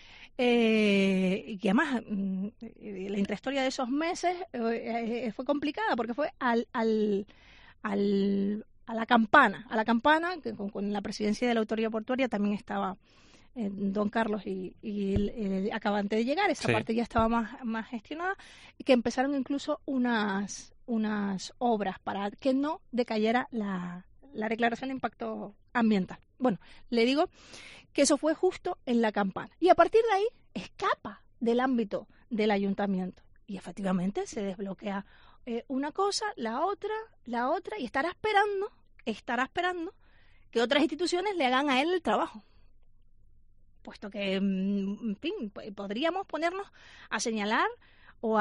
Eh, y además la intrahistoria de esos meses eh, fue complicada porque fue al... al Al, a la campana, a la campana, que con, con la presidencia de la autoridad portuaria también estaba eh, don Carlos y, y el, el, acaban de llegar, esa sí. parte ya estaba más, más gestionada, y que empezaron incluso unas, unas obras para que no decayera la, la declaración de impacto ambiental. Bueno, le digo que eso fue justo en la campana, y a partir de ahí escapa del ámbito del ayuntamiento, y efectivamente se desbloquea Eh, una cosa, la otra, la otra, y estará esperando, estará esperando que otras instituciones le hagan a él el trabajo. Puesto que, en fin, podríamos ponernos a señalar o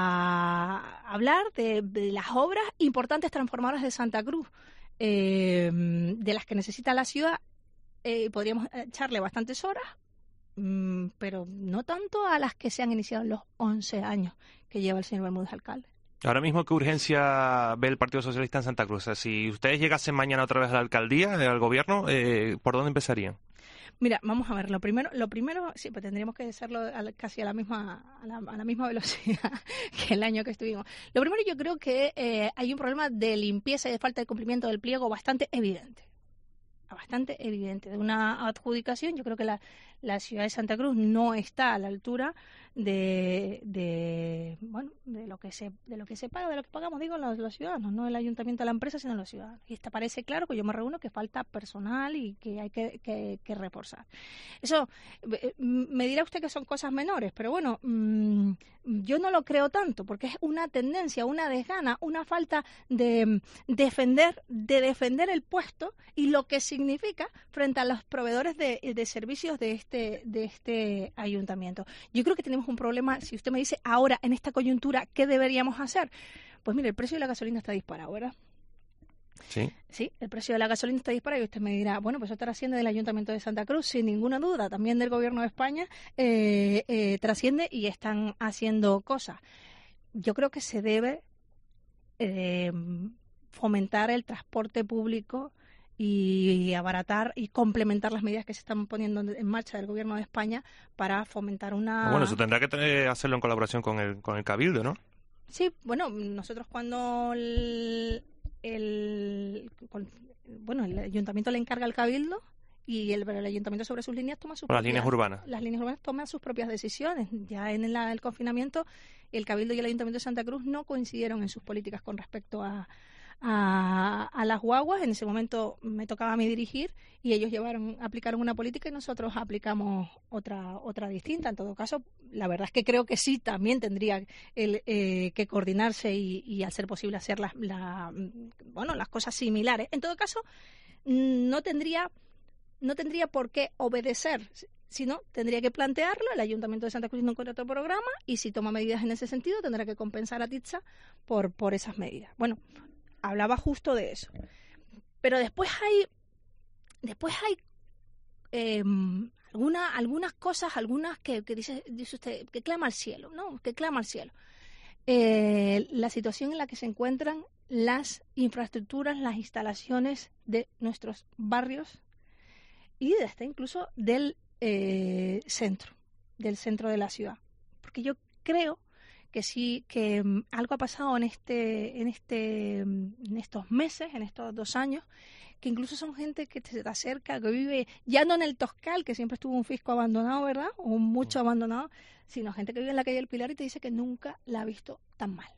a hablar de, de las obras importantes transformadoras de Santa Cruz, eh, de las que necesita la ciudad, eh, podríamos echarle bastantes horas, mm, pero no tanto a las que se han iniciado en los once años que lleva el señor Bermúdez alcalde. Ahora mismo, ¿qué urgencia ve el Partido Socialista en Santa Cruz? O sea, si ustedes llegasen mañana otra vez a la alcaldía, al gobierno, eh, ¿por dónde empezarían? Mira, vamos a ver, lo primero, lo primero sí, pues tendríamos que hacerlo a la, casi a la misma a la, a la misma velocidad que el año que estuvimos. Lo primero, yo creo que eh, hay un problema de limpieza y de falta de cumplimiento del pliego bastante evidente. bastante evidente de una adjudicación. Yo creo que la, la ciudad de Santa Cruz no está a la altura de, de bueno de lo que se de lo que se paga, de lo que pagamos, digo, los, los ciudadanos, no el ayuntamiento, la empresa, sino los ciudadanos. Y está, parece claro que yo me reúno que falta personal y que hay que, que, que reforzar. Eso, me dirá usted que son cosas menores, pero bueno, mmm, yo no lo creo tanto, porque es una tendencia, una desgana, una falta de defender, de defender el puesto y lo que significa frente a los proveedores de, de servicios de este, de este ayuntamiento. Yo creo que tenemos un problema. Si usted me dice ahora, en esta coyuntura, ¿qué deberíamos hacer? Pues mire, el precio de la gasolina está disparado, ¿verdad? Sí. Sí, el precio de la gasolina está disparado y usted me dirá, bueno, pues eso trasciende del Ayuntamiento de Santa Cruz, sin ninguna duda, también del Gobierno de España, eh, eh, trasciende y están haciendo cosas. Yo creo que se debe eh, fomentar el transporte público y abaratar y complementar las medidas que se están poniendo en marcha del Gobierno de España para fomentar una... Bueno, eso tendrá que tener, hacerlo en colaboración con el, con el Cabildo, ¿no? Sí, bueno, nosotros cuando... El, El, bueno, el ayuntamiento le encarga al cabildo y el, el ayuntamiento sobre sus líneas toma sus las propias, líneas urbanas. Las líneas urbanas toman sus propias decisiones. Ya en la, el confinamiento, el cabildo y el ayuntamiento de Santa Cruz no coincidieron en sus políticas con respecto a, a, a las guaguas. En ese momento me tocaba a mí dirigir y ellos llevaron, aplicaron una política y nosotros aplicamos otra otra distinta. En todo caso, la verdad es que creo que sí también tendría el, eh, que coordinarse y, y al ser posible hacer las la, bueno las cosas similares. En todo caso, no tendría no tendría por qué obedecer, sino tendría que plantearlo. El Ayuntamiento de Santa Cruz no encuentra otro programa y si toma medidas en ese sentido tendrá que compensar a Titsa por por esas medidas. Bueno, hablaba justo de eso. Pero después hay después hay eh, alguna, algunas cosas, algunas que, que dice, dice usted, que clama al cielo, ¿no? Que clama al cielo. Eh, la situación en la que se encuentran las infraestructuras, las instalaciones de nuestros barrios y desde incluso del eh, centro, del centro de la ciudad. Porque yo creo que sí, que um, algo ha pasado en este, en este, um, en estos meses, en estos dos años, que incluso son gente que se te acerca, que vive ya no en el Toscal, que siempre estuvo un fisco abandonado, ¿verdad? O mucho abandonado, sino gente que vive en la calle del Pilar y te dice que nunca la ha visto tan mal.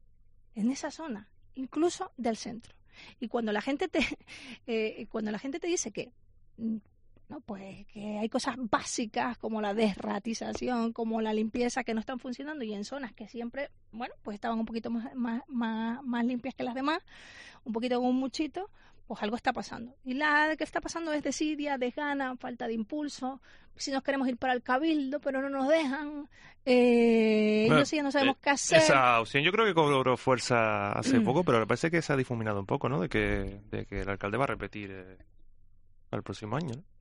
En esa zona, incluso del centro. Y cuando la gente te, eh, cuando la gente te dice que, no, pues que hay cosas básicas como la desratización, como la limpieza que no están funcionando y en zonas que siempre, bueno, pues estaban un poquito más, más, más, más limpias que las demás, un poquito con un muchito, pues algo está pasando. Y la que está pasando es desidia, desgana, falta de impulso. Si nos queremos ir para el cabildo, pero no nos dejan. Eh, bueno, ellos sí ya no sabemos eh, qué hacer. Esa opción yo creo que cobró fuerza hace Mm. poco, pero me parece que se ha difuminado un poco, ¿no? De que, de que el alcalde va a repetir eh, el próximo año, ¿no?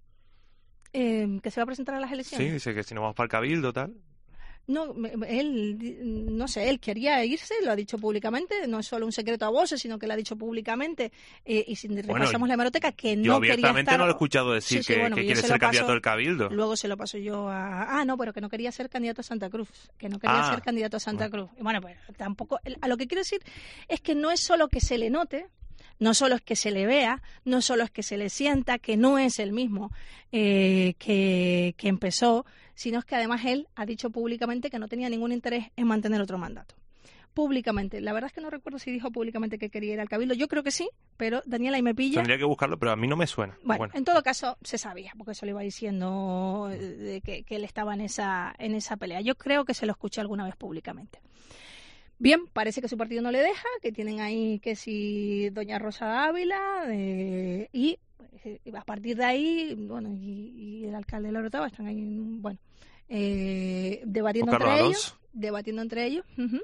Eh, que se va a presentar a las elecciones. Sí, dice que si no vamos para el cabildo, tal. No, me- me- él, no sé, él quería irse, lo ha dicho públicamente, no es solo un secreto a voces, sino que lo ha dicho públicamente, eh, y si repasamos la hemeroteca, que Yo no quería abiertamente estar... no lo he escuchado decir Sí, sí, que, bueno, que yo quiere se ser lo paso- candidato al cabildo. Luego se lo paso yo a... Ah, no, pero que no quería ser candidato a Santa Cruz, que no quería Ah, ser candidato a Santa Cruz. Y bueno, pues tampoco... A lo que quiero decir es que no es solo que se le note, no solo es que se le vea, no solo es que se le sienta que no es el mismo eh, que, que empezó, sino es que además él ha dicho públicamente que no tenía ningún interés en mantener otro mandato. Públicamente. La verdad es que no recuerdo si dijo públicamente que quería ir al Cabildo. Yo creo que sí, pero Daniela ahí me pilla. Tendría que buscarlo, pero a mí no me suena. Bueno, Bueno, en todo caso se sabía, porque eso le iba diciendo eh, de que, que él estaba en esa, en esa pelea. Yo creo que se lo escuché alguna vez públicamente. Bien, parece que su partido no le deja, que tienen ahí que si doña Rosa Dávila, eh, y eh, a partir de ahí, bueno, y, y el alcalde de La Orotava están ahí, bueno, eh, debatiendo Juan entre Carlos ellos, Alonso. debatiendo entre ellos. Ujú.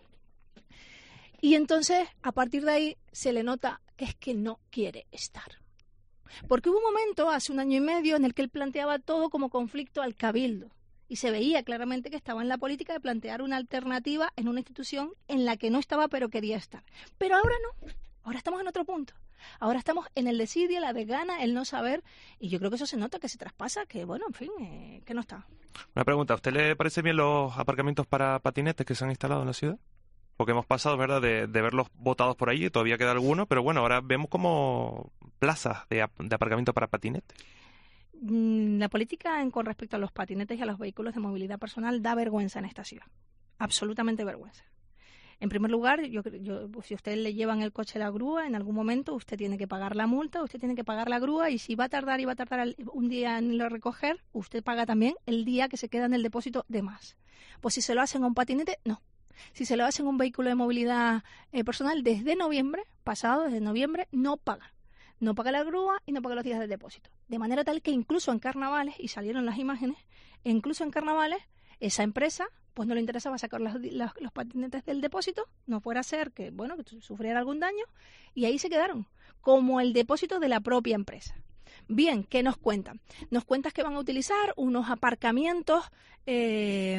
Y entonces, a partir de ahí, se le nota que es que no quiere estar. Porque hubo un momento, hace un año y medio, en el que él planteaba todo como conflicto al cabildo. Y se veía claramente que estaba en la política de plantear una alternativa en una institución en la que no estaba, pero quería estar. Pero ahora no. Ahora estamos en otro punto. Ahora estamos en el desidia, la desgana, el no saber. Y yo creo que eso se nota, que se traspasa, que bueno, en fin, eh, que no está. una pregunta. ¿A usted le parece bien los aparcamientos para patinetes que se han instalado en la ciudad? Porque hemos pasado, ¿verdad?, de, de verlos botados por ahí, todavía queda alguno, pero bueno, ahora vemos como plazas de, ap- de aparcamiento para patinetes. Mm, La política en, con respecto a los patinetes y a los vehículos de movilidad personal da vergüenza en esta ciudad. Absolutamente vergüenza. En primer lugar, yo, cre- yo, pues, si usted le llevan el coche a la grúa, en algún momento usted tiene que pagar la multa, usted tiene que pagar la grúa, y si va a tardar y va a tardar al- un día en lo recoger, usted paga también el día que se queda en el depósito de más. Pues si se lo hacen a un patinete, no. Si se lo hacen a un vehículo de movilidad eh, personal, desde noviembre pasado, desde noviembre, no paga. No paga la grúa y no paga los días del depósito. De manera tal que incluso en carnavales, y salieron las imágenes, e incluso en carnavales, esa empresa pues no le interesaba sacar las- las- los patinetes del depósito, no fuera a ser que, bueno, que sufriera algún daño, y ahí se quedaron, como el depósito de la propia empresa. Bien, ¿qué nos cuentan? Nos cuentan que van a utilizar unos aparcamientos eh,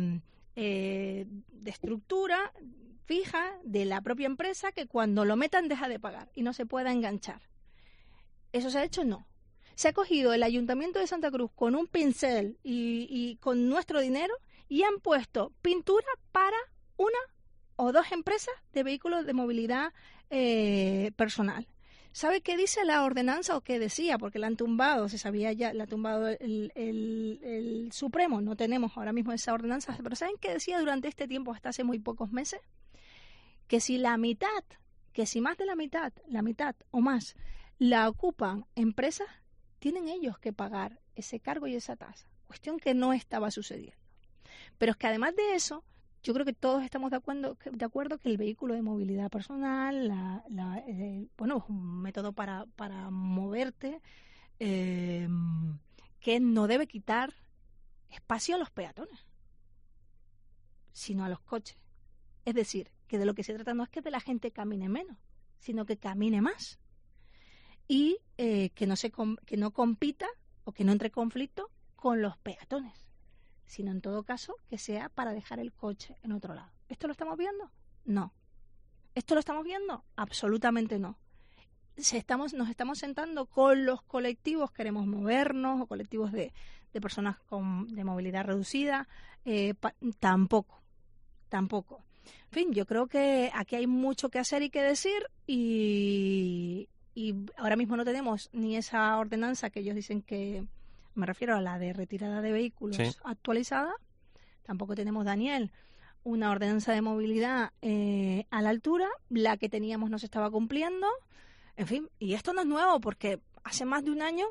eh, de estructura fija de la propia empresa, que cuando lo metan deja de pagar y no se pueda enganchar. ¿Eso se ha hecho? No. Se ha cogido el Ayuntamiento de Santa Cruz con un pincel y, y con nuestro dinero, y han puesto pintura para una o dos empresas de vehículos de movilidad eh, personal. ¿Sabe qué dice la ordenanza, o qué decía? Porque la han tumbado, se sabía ya, la ha tumbado el, el, el Supremo, no tenemos ahora mismo esa ordenanza, pero ¿saben qué decía durante este tiempo, hasta hace muy pocos meses? Que si la mitad, que si más de la mitad, la mitad o más, la ocupan empresas, tienen ellos que pagar ese cargo y esa tasa. Cuestión que no estaba sucediendo. Pero es que además de eso, yo creo que todos estamos de acuerdo, de acuerdo que el vehículo de movilidad personal, la, la, eh, bueno, es un método para, para moverte, eh, que no debe quitar espacio a los peatones, sino a los coches. Es decir, que de lo que se trata no es que de la gente camine menos, sino que camine más. Y eh, que no se com- que no compita o que no entre en conflicto con los peatones, sino en todo caso que sea para dejar el coche en otro lado. ¿Esto lo estamos viendo? No. ¿Esto lo estamos viendo? Absolutamente no. Se estamos, nos estamos sentando con los colectivos, queremos movernos, o colectivos de, de personas con, de movilidad reducida, eh, pa- tampoco, tampoco. En fin, yo creo que aquí hay mucho que hacer y que decir y, y ahora mismo no tenemos ni esa ordenanza que ellos dicen que, me refiero a la de retirada de vehículos sí. actualizada, tampoco tenemos, Daniel, una ordenanza de movilidad eh, a la altura, la que teníamos no se estaba cumpliendo, en fin, y esto no es nuevo porque hace más de un año,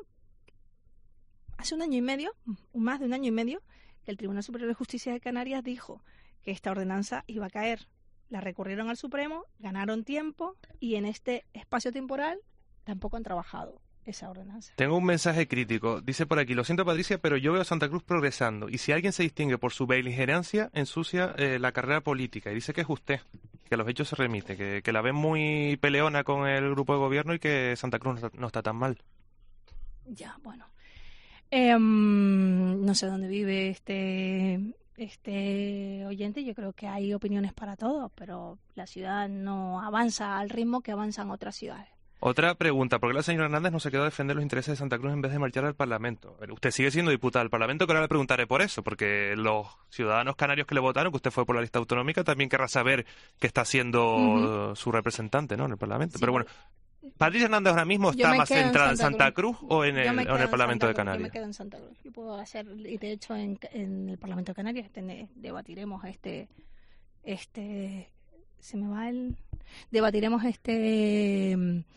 hace un año y medio, más de un año y medio, que el Tribunal Superior de Justicia de Canarias dijo que esta ordenanza iba a caer. La recurrieron al Supremo, ganaron tiempo y en este espacio temporal tampoco han trabajado esa ordenanza. Tengo un mensaje crítico. Dice por aquí, lo siento Patricia, pero yo veo a Santa Cruz progresando y si alguien se distingue por su beligerancia, ensucia eh, la carrera política y dice que es usted, que a los hechos se remite, que, que la ven muy peleona con el grupo de gobierno y que Santa Cruz no está, no está tan mal. Ya, bueno. Eh, no sé dónde vive este... este oyente, yo creo que hay opiniones para todos, pero la ciudad no avanza al ritmo que avanzan otras ciudades. Otra pregunta, ¿por qué la señora Hernández no se quedó a defender los intereses de Santa Cruz en vez de marchar al Parlamento? Usted sigue siendo diputada del Parlamento, que ahora le preguntaré por eso, porque los ciudadanos canarios que le votaron, que usted fue por la lista autonómica, también querrá saber qué está haciendo uh-huh. su representante, ¿no?, en el Parlamento. Sí. Pero bueno, ¿Patricia Hernández ahora mismo está más centrada en Santa Cruz, Cruz o en el, o en el Parlamento de Canarias? Yo me quedo en Santa Cruz. Yo puedo hacer, y de hecho en, en el Parlamento de Canarias ten, debatiremos este, este, se me va el, debatiremos este,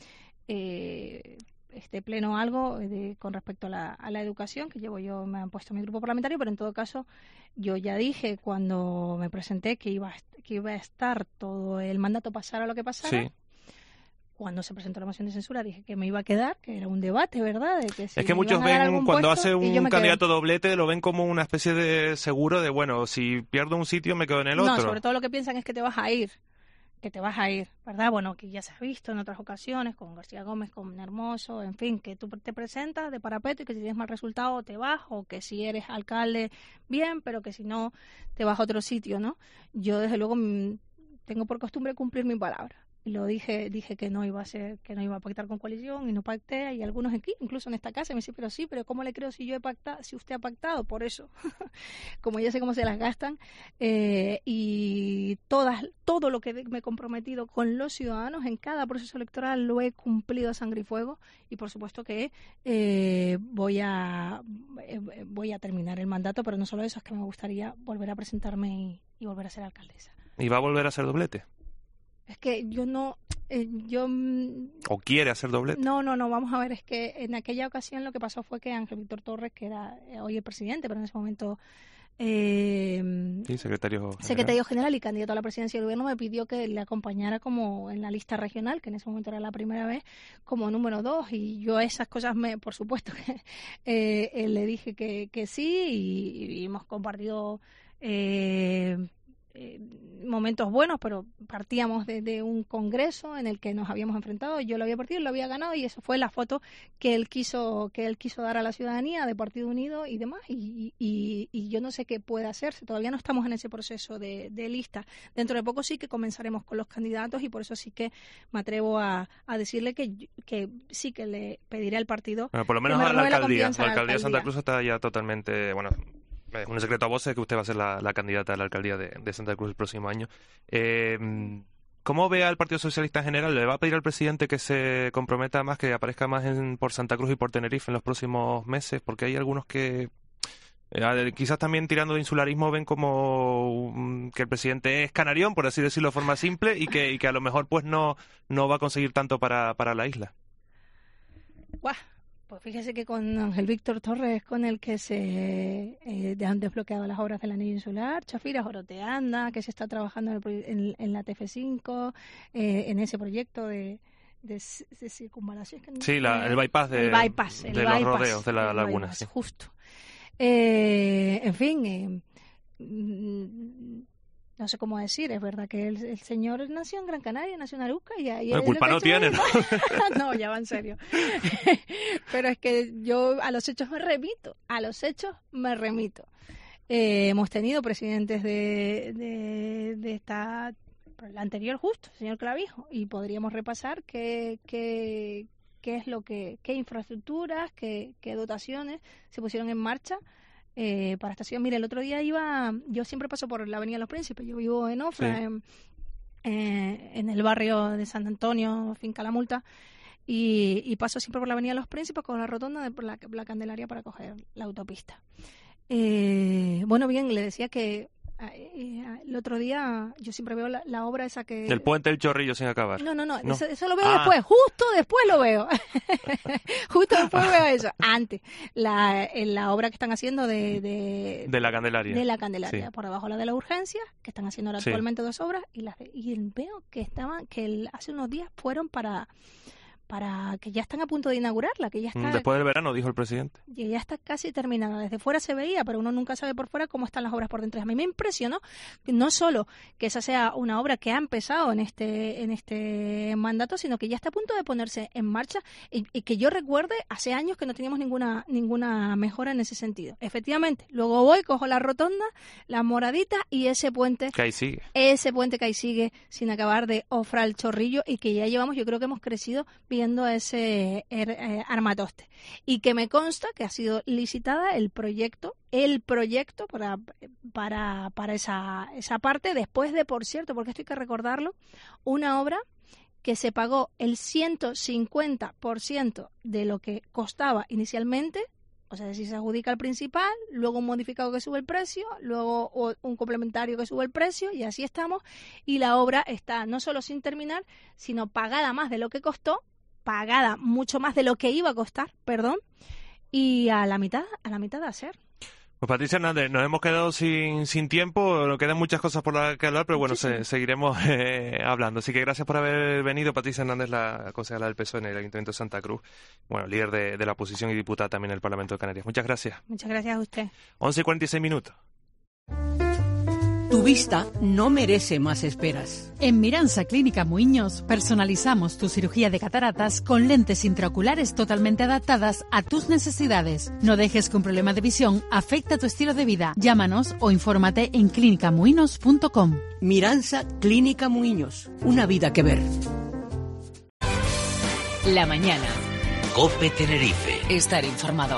eh, este pleno algo de, con respecto a la, a la educación que llevo yo, me han puesto mi grupo parlamentario, pero en todo caso yo ya dije cuando me presenté que iba, que iba a estar todo el mandato pasara lo que pasara. Sí. Cuando se presentó la moción de censura dije que me iba a quedar, que era un debate, ¿verdad? De que si es que muchos ven, cuando hace un candidato quedo. doblete, lo ven como una especie de seguro de, bueno, si pierdo un sitio me quedo en el otro. No, sobre todo lo que piensan es que te vas a ir, que te vas a ir, ¿verdad? Bueno, que ya se ha visto en otras ocasiones, con García Gómez, con Hermoso, en fin, que tú te presentas de parapeto y que si tienes mal resultado te vas, o que si eres alcalde, bien, pero que si no, te vas a otro sitio, ¿no? Yo, desde luego, tengo por costumbre cumplir mi palabra. Y lo dije, dije que no iba a ser, que no iba a pactar con coalición y no pacté, y algunos aquí, incluso en esta casa, me dicen, pero sí, pero ¿cómo le creo si yo he pactado, si usted ha pactado? Por eso, como ya sé cómo se las gastan, eh, y todas, todo lo que me he comprometido con los ciudadanos en cada proceso electoral lo he cumplido a sangre y fuego, y por supuesto que eh, voy a eh, voy a terminar el mandato, pero no solo eso, es que me gustaría volver a presentarme y, y volver a ser alcaldesa. ¿Y va a volver a ser doblete? Es que yo no, eh, yo... ¿O quiere hacer doblete? No, no, no, vamos a ver, es que en aquella ocasión lo que pasó fue que Ángel Víctor Torres, que era eh, hoy el presidente, pero en ese momento... Eh, sí, secretario general. Secretario general y candidato a la presidencia del gobierno, me pidió que le acompañara como en la lista regional, que en ese momento era la primera vez, como número dos, y yo esas cosas, me, por supuesto, que eh, le dije que, que sí, y, y hemos compartido... Eh, Eh, momentos buenos, pero partíamos de, de un congreso en el que nos habíamos enfrentado, yo lo había partido, lo había ganado, y eso fue la foto que él quiso que él quiso dar a la ciudadanía de Partido Unido y demás, y, y, y yo no sé qué puede hacerse, todavía no estamos en ese proceso de, de lista, dentro de poco sí que comenzaremos con los candidatos, y por eso sí que me atrevo a, a decirle que, que sí que le pediré al partido, bueno, por lo menos a la alcaldía, la alcaldía de Santa Cruz está ya totalmente, bueno, es un secreto a voces que usted va a ser la, la candidata a la alcaldía de, de Santa Cruz el próximo año. Eh, ¿Cómo ve al Partido Socialista en general? ¿Le va a pedir al presidente que se comprometa más, que aparezca más en, por Santa Cruz y por Tenerife en los próximos meses? Porque hay algunos que eh, quizás también tirando de insularismo ven como um, que el presidente es canarión, por así decirlo de forma simple, y que, y que a lo mejor pues no, no va a conseguir tanto para, para la isla. ¡Guau! Pues fíjese que con Ángel Víctor Torres, con el que se eh, han desbloqueado las obras del anillo insular, Chafira, Joroteanda, que se está trabajando en, el, en, en la T F cinco, eh, en ese proyecto de, de, de circunvalación. Sí, la, el bypass de, el bypass, el de bypass, los rodeos de la laguna. Bypass, sí. Justo. Eh, en fin, eh, no sé cómo decir, es verdad que el, el señor nació en Gran Canaria, nació en Aruca y ahí... La culpa no tiene, ¿no? No, ya va en serio. Pero es que yo a los hechos me remito, a los hechos me remito. Eh, hemos tenido presidentes de, de, de esta... la anterior justo, el señor Clavijo, y podríamos repasar qué, qué, qué es lo que... qué infraestructuras, qué, qué dotaciones se pusieron en marcha Eh, para esta ciudad. Mire, el otro día iba, yo siempre paso por la Avenida Los Príncipes, yo vivo en Ofra, sí. en, eh, en el barrio de San Antonio, Finca La Multa, y, y paso siempre por la Avenida Los Príncipes con la rotonda de por la, la Candelaria para coger la autopista. Eh, bueno, bien, le decía que eh, el otro día yo siempre veo la, la obra esa que... El puente del Chorrillo sin acabar. No, no, no, no. Eso, eso lo veo ah. después, justo después lo veo. Justo después veo eso. Antes, la, la obra que están haciendo de... De, de la Candelaria. De la Candelaria, sí. Por debajo la de la urgencia, que están haciendo ahora sí. actualmente dos obras, y, las de, y veo que estaban, que el, hace unos días fueron para... para que ya están a punto de inaugurarla, que ya está... Después del verano, dijo el presidente. Y ya está casi terminada. Desde fuera se veía, pero uno nunca sabe por fuera cómo están las obras por dentro. A mí me impresionó no solo que esa sea una obra que ha empezado en este en este mandato, sino que ya está a punto de ponerse en marcha y, y que yo recuerde hace años que no teníamos ninguna ninguna mejora en ese sentido. Efectivamente, luego voy, cojo la rotonda, la moradita y ese puente... Que ahí sigue. Ese puente que ahí sigue sin acabar de Ofra al Chorrillo y que ya llevamos, yo creo que hemos crecido viendo ese er, eh, armatoste. Y que me consta que ha sido licitada el proyecto, el proyecto para, para, para esa, esa parte, después de, por cierto, porque esto hay que recordarlo, una obra que se pagó el ciento cincuenta por ciento de lo que costaba inicialmente, o sea, si se adjudica el principal, luego un modificado que sube el precio, luego un complementario que sube el precio, y así estamos, y la obra está no solo sin terminar, sino pagada más de lo que costó, pagada mucho más de lo que iba a costar, perdón, y a la mitad, a la mitad de hacer. Pues Patricia Hernández, nos hemos quedado sin, sin tiempo, nos quedan muchas cosas por las que hablar, pero bueno, se, seguiremos eh, hablando. Así que gracias por haber venido, Patricia Hernández, la concejala del P S O E en el Ayuntamiento de Santa Cruz, bueno, líder de, de la oposición y diputada también en el Parlamento de Canarias. Muchas gracias. Muchas gracias a usted. once y cuarenta y seis minutos. Tu vista no merece más esperas. En Miransa Clínica Muiños personalizamos tu cirugía de cataratas con lentes intraoculares totalmente adaptadas a tus necesidades. No dejes que un problema de visión afecte a tu estilo de vida. Llámanos o infórmate en clínica muinos punto com. Miransa Clínica Muiños. Una vida que ver. La mañana. COPE Tenerife. Estar informado.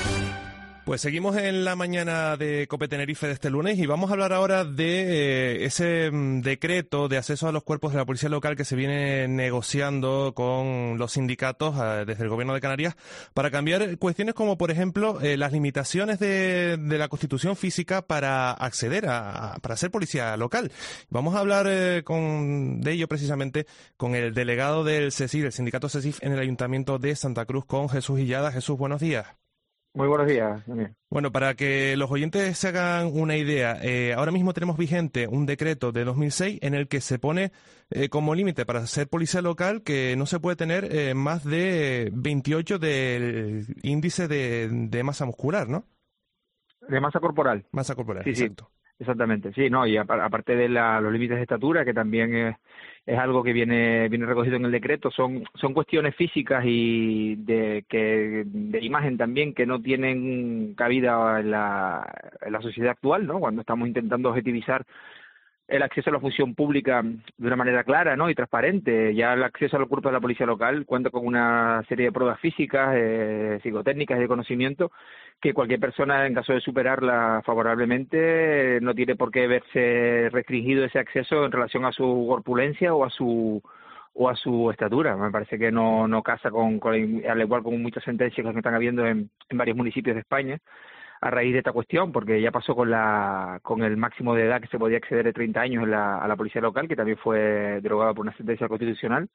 Pues seguimos en la mañana de COPE Tenerife de este lunes y vamos a hablar ahora de eh, ese mm, decreto de acceso a los cuerpos de la policía local que se viene negociando con los sindicatos eh, desde el Gobierno de Canarias para cambiar cuestiones como, por ejemplo, eh, las limitaciones de, de la Constitución física para acceder a, a para ser policía local. Vamos a hablar eh, con de ello precisamente con el delegado del CESIF, el sindicato CESIF en el Ayuntamiento de Santa Cruz, con Jesús Illada. Jesús, buenos días. Muy buenos días, Daniel. Bueno, para que los oyentes se hagan una idea, eh, ahora mismo tenemos vigente un decreto de dos mil seis en el que se pone eh, como límite para ser policía local que no se puede tener eh, más de veintiocho del índice de, de masa muscular, ¿no? De masa corporal. Masa corporal, sí, exacto. Sí, exactamente, sí, no, y aparte de la, los límites de estatura, que también es, es algo que viene viene recogido en el decreto, son son cuestiones físicas y de que de imagen también que no tienen cabida en la, en la sociedad actual, ¿no? Cuando estamos intentando objetivizar el acceso a la función pública de una manera clara, ¿no? Y transparente. Ya el acceso a los cuerpos de la policía local cuenta con una serie de pruebas físicas, eh, psicotécnicas y de conocimiento que cualquier persona, en caso de superarla favorablemente, no tiene por qué verse restringido ese acceso en relación a su corpulencia o a su o a su estatura. Me parece que no no casa con, con al igual como muchas sentencias que están habiendo en, en varios municipios de España a raíz de esta cuestión, porque ya pasó con la con el máximo de edad que se podía acceder de treinta años en la, a la policía local, que también fue derogado por una sentencia constitucional.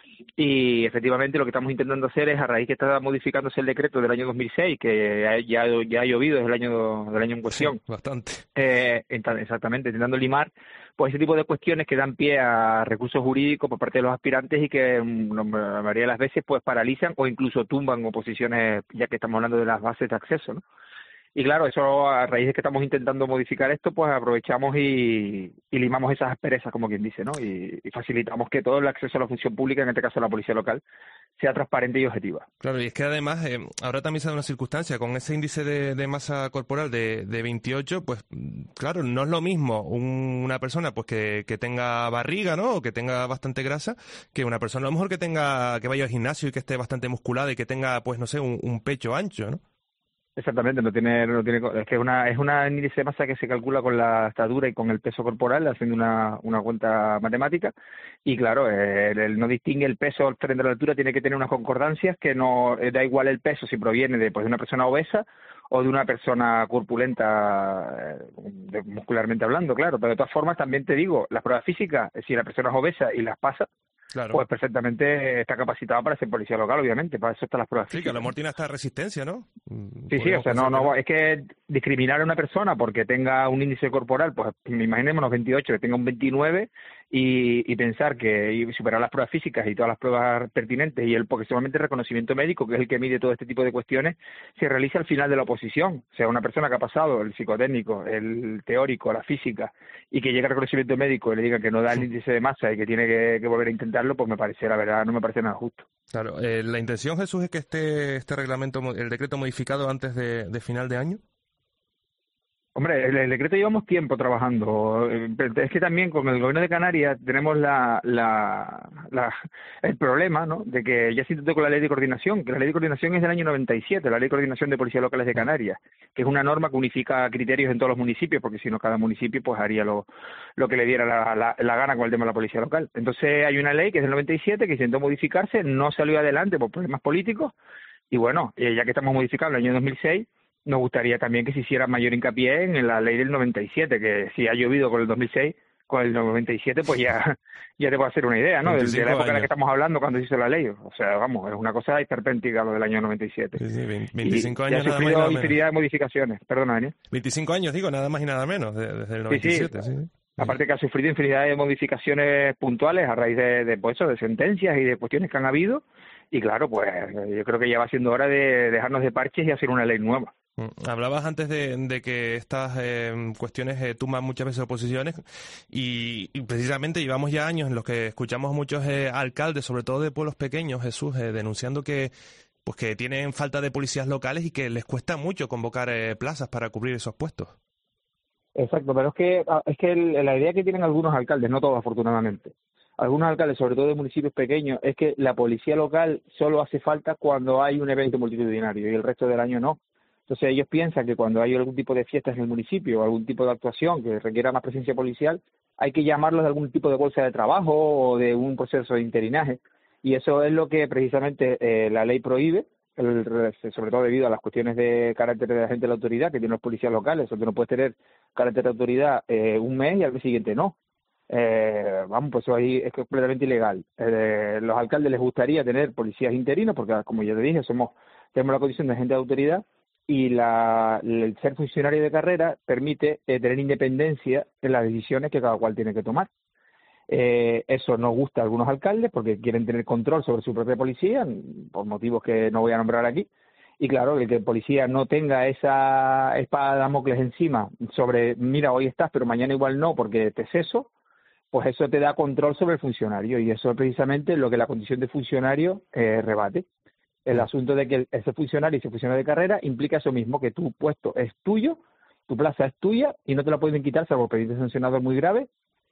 Y efectivamente lo que estamos intentando hacer es, a raíz que está modificándose el decreto del año dos mil seis, que ya, ya ha llovido desde el año del año en cuestión. Sí, bastante. Eh, exactamente, intentando limar pues ese tipo de cuestiones que dan pie a recursos jurídicos por parte de los aspirantes y que la mayoría de las veces pues paralizan o incluso tumban oposiciones, ya que estamos hablando de las bases de acceso, ¿no? Y claro, eso a raíz de que estamos intentando modificar esto, pues aprovechamos y, y limamos esas asperezas, como quien dice, ¿no? Y, y facilitamos que todo el acceso a la función pública, en este caso a la policía local, sea transparente y objetiva. Claro, y es que además, eh, ahora también se da una circunstancia, con ese índice de, de masa corporal de, de veintiocho, pues claro, no es lo mismo un, una persona pues que, que tenga barriga, ¿no? O que tenga bastante grasa, que una persona a lo mejor que tenga, que vaya al gimnasio y que esté bastante musculada y que tenga, pues no sé, un, un pecho ancho, ¿no? Exactamente, no tiene, no tiene, es que es una, es una índice de masa que se calcula con la estatura y con el peso corporal, haciendo una, una cuenta matemática, y claro, el, el no distingue el peso frente a la altura, tiene que tener unas concordancias que no, da igual el peso si proviene de, pues, de una persona obesa o de una persona corpulenta, eh, muscularmente hablando, claro, pero de todas formas también te digo, las pruebas físicas, si la persona es obesa y las pasa, claro, pues perfectamente está capacitada para ser policía local, obviamente, para eso están las pruebas sí, físicas. Sí, que a lo mejor tiene hasta resistencia, ¿no? Sí, sí, o sea, no, no, es que discriminar a una persona porque tenga un índice corporal, pues imaginémonos veintiocho, que tenga un veintinueve, y, y pensar que y superar las pruebas físicas y todas las pruebas pertinentes, y el, porque solamente el reconocimiento médico, que es el que mide todo este tipo de cuestiones, se realiza al final de la oposición. O sea, una persona que ha pasado el psicotécnico, el teórico, la física, y que llega al reconocimiento médico y le diga que no da el índice de masa y que tiene que, que volver a intentarlo, pues me parece, la verdad, no me parece nada justo. Claro, eh, la intención, Jesús, es que esté este reglamento, el decreto modificado antes de, de final de año. Hombre, el, el decreto llevamos tiempo trabajando. Es que también con el gobierno de Canarias tenemos la, la, la, el problema, ¿no?, de que ya se intentó con la ley de coordinación, que la ley de coordinación es del año noventa y siete, la ley de coordinación de policías locales de Canarias, que es una norma que unifica criterios en todos los municipios, porque si no cada municipio pues haría lo, lo que le diera la, la, la gana con el tema de la policía local. Entonces hay una ley que es del noventa y siete que intentó modificarse, no salió adelante por problemas políticos, y bueno, ya que estamos modificando el año dos mil seis, nos gustaría también que se hiciera mayor hincapié en la ley del noventa y siete, que si ha llovido con el dos mil seis, con el noventa y siete, pues ya, ya te puedo hacer una idea, ¿no?, de, de la época en la que estamos hablando cuando se hizo la ley. O sea, vamos, es una cosa hiperpéntica lo del año noventa y siete. Sí, sí, veinticinco y años. Ha sufrido infinidad de modificaciones. Perdona, Daniel. veinticinco años, digo, nada más y nada menos, desde el noventa y siete. Sí, sí. Sí. Aparte que ha sufrido infinidad de modificaciones puntuales a raíz de, de, pues, de sentencias y de cuestiones que han habido. Y claro, pues yo creo que ya va siendo hora de dejarnos de parches y hacer una ley nueva. Hablabas antes de, de que estas eh, cuestiones eh, tumban muchas veces oposiciones y, y precisamente llevamos ya años en los que escuchamos a muchos eh, alcaldes, sobre todo de pueblos pequeños, Jesús, eh, denunciando que pues que tienen falta de policías locales y que les cuesta mucho convocar eh, plazas para cubrir esos puestos. Exacto, pero es que es que el, la idea que tienen algunos alcaldes, no todos afortunadamente, algunos alcaldes, sobre todo de municipios pequeños, es que la policía local solo hace falta cuando hay un evento multitudinario y el resto del año no. Entonces ellos piensan que cuando hay algún tipo de fiestas en el municipio o algún tipo de actuación que requiera más presencia policial, hay que llamarlos de algún tipo de bolsa de trabajo o de un proceso de interinaje. Y eso es lo que precisamente eh, la ley prohíbe, el, sobre todo debido a las cuestiones de carácter de agente de la autoridad que tienen los policías locales, donde no puedes tener carácter de autoridad eh, un mes y al mes siguiente no. Eh, vamos, pues eso ahí es completamente ilegal. Eh, los alcaldes les gustaría tener policías interinos porque, como ya te dije, somos tenemos la condición de agente de autoridad, y la, el ser funcionario de carrera permite eh, tener independencia en las decisiones que cada cual tiene que tomar. Eh, eso nos gusta a algunos alcaldes porque quieren tener control sobre su propia policía, por motivos que no voy a nombrar aquí. Y claro, el que el policía no tenga esa espada de Damocles encima sobre, mira, hoy estás, pero mañana igual no porque te ceso, pues eso te da control sobre el funcionario, y eso es precisamente lo que la condición de funcionario eh, rebate. El asunto de que ese funcionario y ese funcionario de carrera implica eso mismo, que tu puesto es tuyo, tu plaza es tuya y no te la pueden quitar salvo pedirte sancionador muy grave,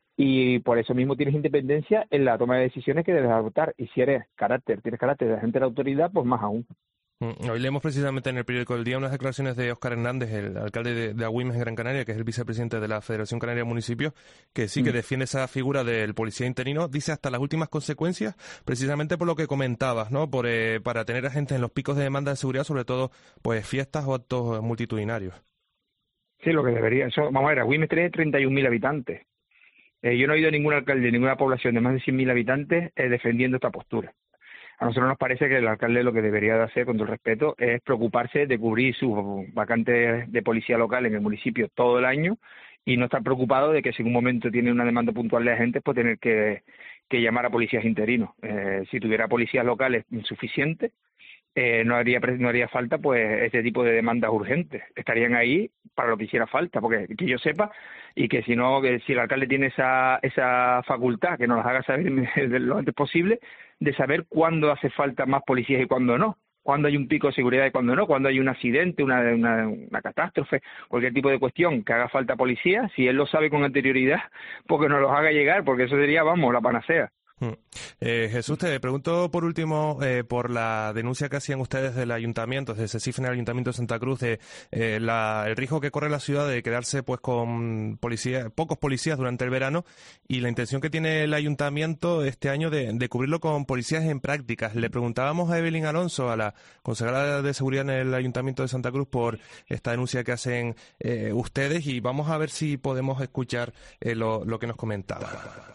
y por eso mismo tienes independencia en la toma de decisiones que debes adoptar, y si eres carácter, tienes carácter de agente de la autoridad, pues más aún. Hoy leemos precisamente en el periódico del Día unas declaraciones de Óscar Hernández, el alcalde de, de Agüimes en Gran Canaria, que es el vicepresidente de la Federación Canaria de Municipios, que sí que mm. defiende esa figura del policía interino, dice hasta las últimas consecuencias, precisamente por lo que comentabas, ¿no? Por eh, para tener agentes en los picos de demanda de seguridad, sobre todo pues fiestas o actos multitudinarios. Sí, lo que debería. Eso, vamos a ver, Agüimes tiene treinta y un mil habitantes. Eh, yo no he oído a ningún alcalde de ninguna población de más de cien mil habitantes eh, defendiendo esta postura. A nosotros nos parece que el alcalde lo que debería de hacer, con todo el respeto, es preocuparse de cubrir sus vacantes de policía local en el municipio todo el año y no estar preocupado de que si en un momento tiene una demanda puntual de agentes, pues tener que, que llamar a policías interinos. Eh, si tuviera policías locales suficientes, eh, no haría no haría falta pues este tipo de demandas urgentes. Estarían ahí para lo que hiciera falta, porque que yo sepa, y que si no, que si el alcalde tiene esa esa facultad, que nos las haga saber lo antes posible, de saber cuándo hace falta más policías y cuándo no, cuándo hay un pico de seguridad y cuándo no, cuándo hay un accidente, una, una, una catástrofe, cualquier tipo de cuestión que haga falta policía, si él lo sabe con anterioridad, porque nos los haga llegar, porque eso sería, vamos, la panacea. Eh, Jesús, te pregunto por último eh, por la denuncia que hacían ustedes del ayuntamiento, desde SESIF en el Ayuntamiento de Santa Cruz, de eh, la, el riesgo que corre la ciudad de quedarse pues con policía, pocos policías durante el verano, y la intención que tiene el ayuntamiento este año de, de cubrirlo con policías en prácticas. Le preguntábamos a Evelyn Alonso, a la consejera de Seguridad en el Ayuntamiento de Santa Cruz, por esta denuncia que hacen eh, ustedes, y vamos a ver si podemos escuchar eh, lo, lo que nos comentaba.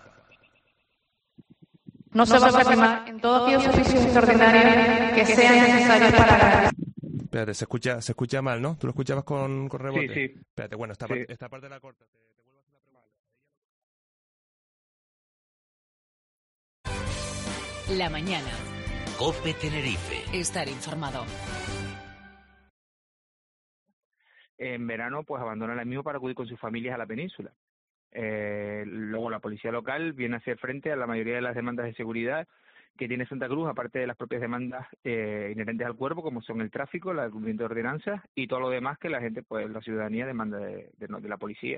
No se va a firmar en todos aquellos oficios extraordinarios que sean necesarios para... Espérate, se escucha, se escucha mal, ¿no? ¿Tú lo escuchabas con, con rebote? Sí, sí. Espérate, bueno, esta, sí. parte, esta parte de la corta. Te, te vuelvo a hacer la pregunta. La mañana. COPE Tenerife. Estar informado. En verano, pues abandonan el mismo para acudir con sus familias a la península. Eh, luego la policía local viene a hacer frente a la mayoría de las demandas de seguridad que tiene Santa Cruz, aparte de las propias demandas eh, inherentes al cuerpo, como son el tráfico, el cumplimiento de ordenanzas y todo lo demás que la gente, pues la ciudadanía demanda de, de, de la policía.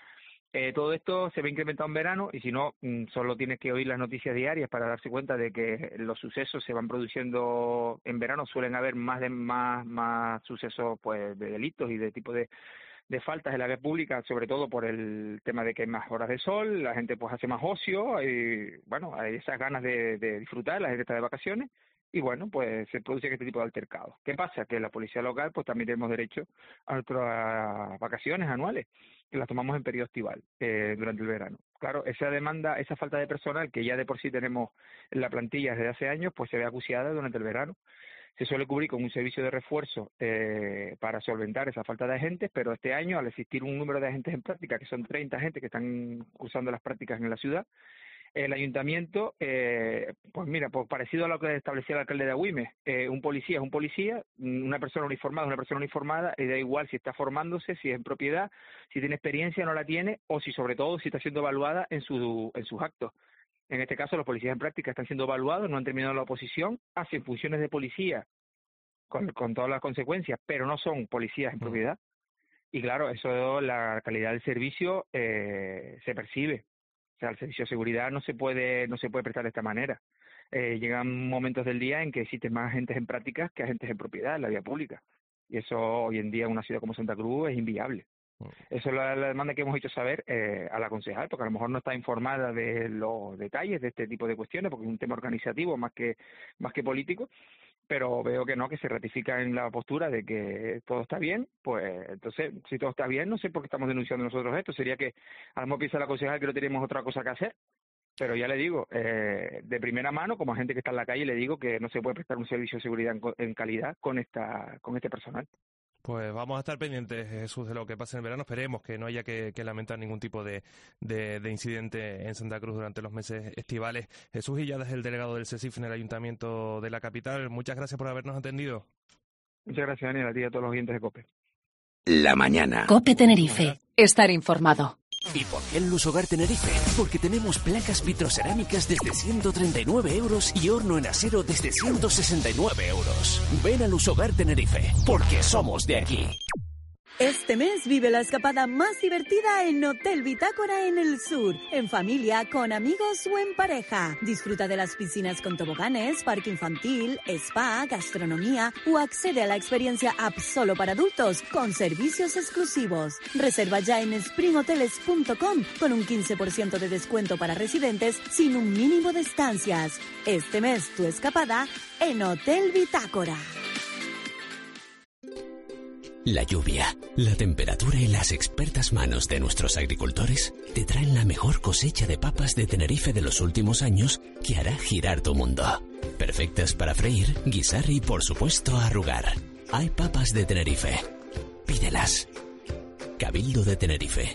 Eh, todo esto se ve incrementado en verano, y si no, mmm, solo tienes que oír las noticias diarias para darse cuenta de que los sucesos se van produciendo en verano. Suelen haber más de más más sucesos pues de delitos y de tipo de de faltas en la vía pública, sobre todo por el tema de que hay más horas de sol, la gente pues hace más ocio, y bueno, hay esas ganas de, de disfrutar, la gente está de vacaciones, y bueno, pues se produce este tipo de altercados. ¿Qué pasa? Que la policía local pues también tenemos derecho a nuestras vacaciones anuales, que las tomamos en periodo estival, eh, durante el verano. Claro, esa demanda, esa falta de personal que ya de por sí tenemos en la plantilla desde hace años, pues se ve acuciada durante el verano. Se suele cubrir con un servicio de refuerzo eh, para solventar esa falta de agentes, pero este año, al existir un número de agentes en práctica, que son treinta agentes que están cursando las prácticas en la ciudad, el ayuntamiento, eh, pues mira, pues parecido a lo que establecía el alcalde de Agüimes, eh, un policía es un policía, una persona uniformada es una persona uniformada, y da igual si está formándose, si es en propiedad, si tiene experiencia o no la tiene, o si sobre todo si está siendo evaluada en, su, en sus actos. En este caso, los policías en práctica están siendo evaluados, no han terminado la oposición, hacen funciones de policía con, con todas las consecuencias, pero no son policías en propiedad. Y claro, eso, la calidad del servicio eh, se percibe. O sea, el servicio de seguridad no se puede no se puede prestar de esta manera. Eh, llegan momentos del día en que existen más agentes en prácticas que agentes en propiedad en la vía pública. Y eso hoy en día en una ciudad como Santa Cruz es inviable. Eso es la, la demanda que hemos hecho saber eh, a la concejal, porque a lo mejor no está informada de los detalles de este tipo de cuestiones, porque es un tema organizativo más que más que político, pero veo que no, que se ratifica en la postura de que todo está bien. Pues entonces, si todo está bien, no sé por qué estamos denunciando nosotros esto. Sería que a lo mejor piensa la concejal que no tenemos otra cosa que hacer, pero ya le digo, eh, de primera mano, como agente que está en la calle, le digo que no se puede prestar un servicio de seguridad en, en calidad con esta con este personal. Pues vamos a estar pendientes, Jesús, de lo que pase en el verano. Esperemos que no haya que, que lamentar ningún tipo de, de, de incidente en Santa Cruz durante los meses estivales. Jesús Illadas, el delegado del SESIF en el Ayuntamiento de la capital, muchas gracias por habernos atendido. Muchas gracias, Daniel, a ti y a todos los oyentes de COPE. La mañana. COPE Tenerife. Estar informado. ¿Y por qué en Lusogar Tenerife? Porque tenemos placas vitrocerámicas desde ciento treinta y nueve euros y horno en acero desde ciento sesenta y nueve euros. Ven a Lusogar Tenerife, porque somos de aquí. Este mes vive la escapada más divertida en Hotel Bitácora en el sur, en familia, con amigos o en pareja. Disfruta de las piscinas con toboganes, parque infantil, spa, gastronomía o accede a la experiencia app solo para adultos con servicios exclusivos. Reserva ya en spring hoteles punto com con un quince por ciento de descuento para residentes sin un mínimo de estancias. Este mes tu escapada en Hotel Bitácora. La lluvia, la temperatura y las expertas manos de nuestros agricultores te traen la mejor cosecha de papas de Tenerife de los últimos años que hará girar tu mundo. Perfectas para freír, guisar y, por supuesto, arrugar. Hay papas de Tenerife. Pídelas. Cabildo de Tenerife.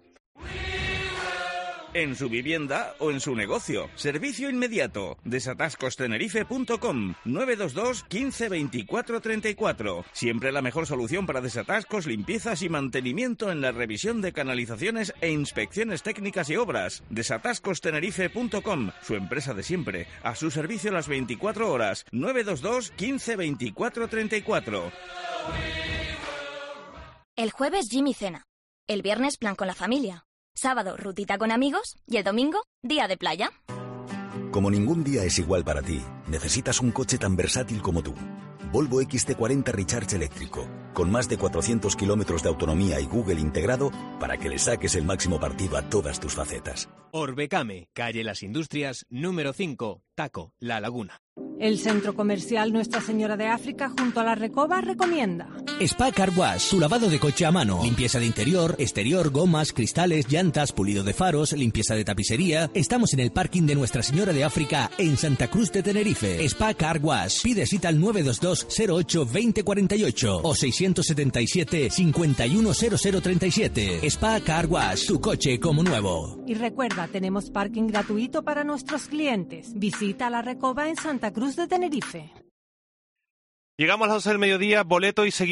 En su vivienda o en su negocio. Servicio inmediato. desatascos tenerife punto com nueve dos dos, quince, veinticuatro, treinta y cuatro. Siempre la mejor solución para desatascos, limpiezas y mantenimiento en la revisión de canalizaciones e inspecciones técnicas y obras. desatascos tenerife punto com, su empresa de siempre. A su servicio las veinticuatro horas. nueve dos dos, quince, veinticuatro, treinta y cuatro. El jueves gym y cena. El viernes plan con la familia. Sábado, rutita con amigos y el domingo, día de playa. Como ningún día es igual para ti, necesitas un coche tan versátil como tú. Volvo X C cuarenta Recharge eléctrico, con más de cuatrocientos kilómetros de autonomía y Google integrado para que le saques el máximo partido a todas tus facetas. Orbecame, calle Las Industrias, número cinco, Taco, La Laguna. El centro comercial Nuestra Señora de África junto a la Recoba recomienda. Spa Car Wash, su lavado de coche a mano, limpieza de interior, exterior, gomas, cristales, llantas, pulido de faros, limpieza de tapicería. Estamos en el parking de Nuestra Señora de África en Santa Cruz de Tenerife. Spa Car Wash. Pide cita al nueve dos dos cero ocho dos cero cuatro ocho o seiscientos setenta y siete cincuenta y uno cero cero treinta y siete. Spa Car Wash, tu coche como nuevo. Y recuerda, tenemos parking gratuito para nuestros clientes. Visita la Recoba en Santa Cruz de Tenerife. Llegamos a las doce del mediodía, boleto y seguimos.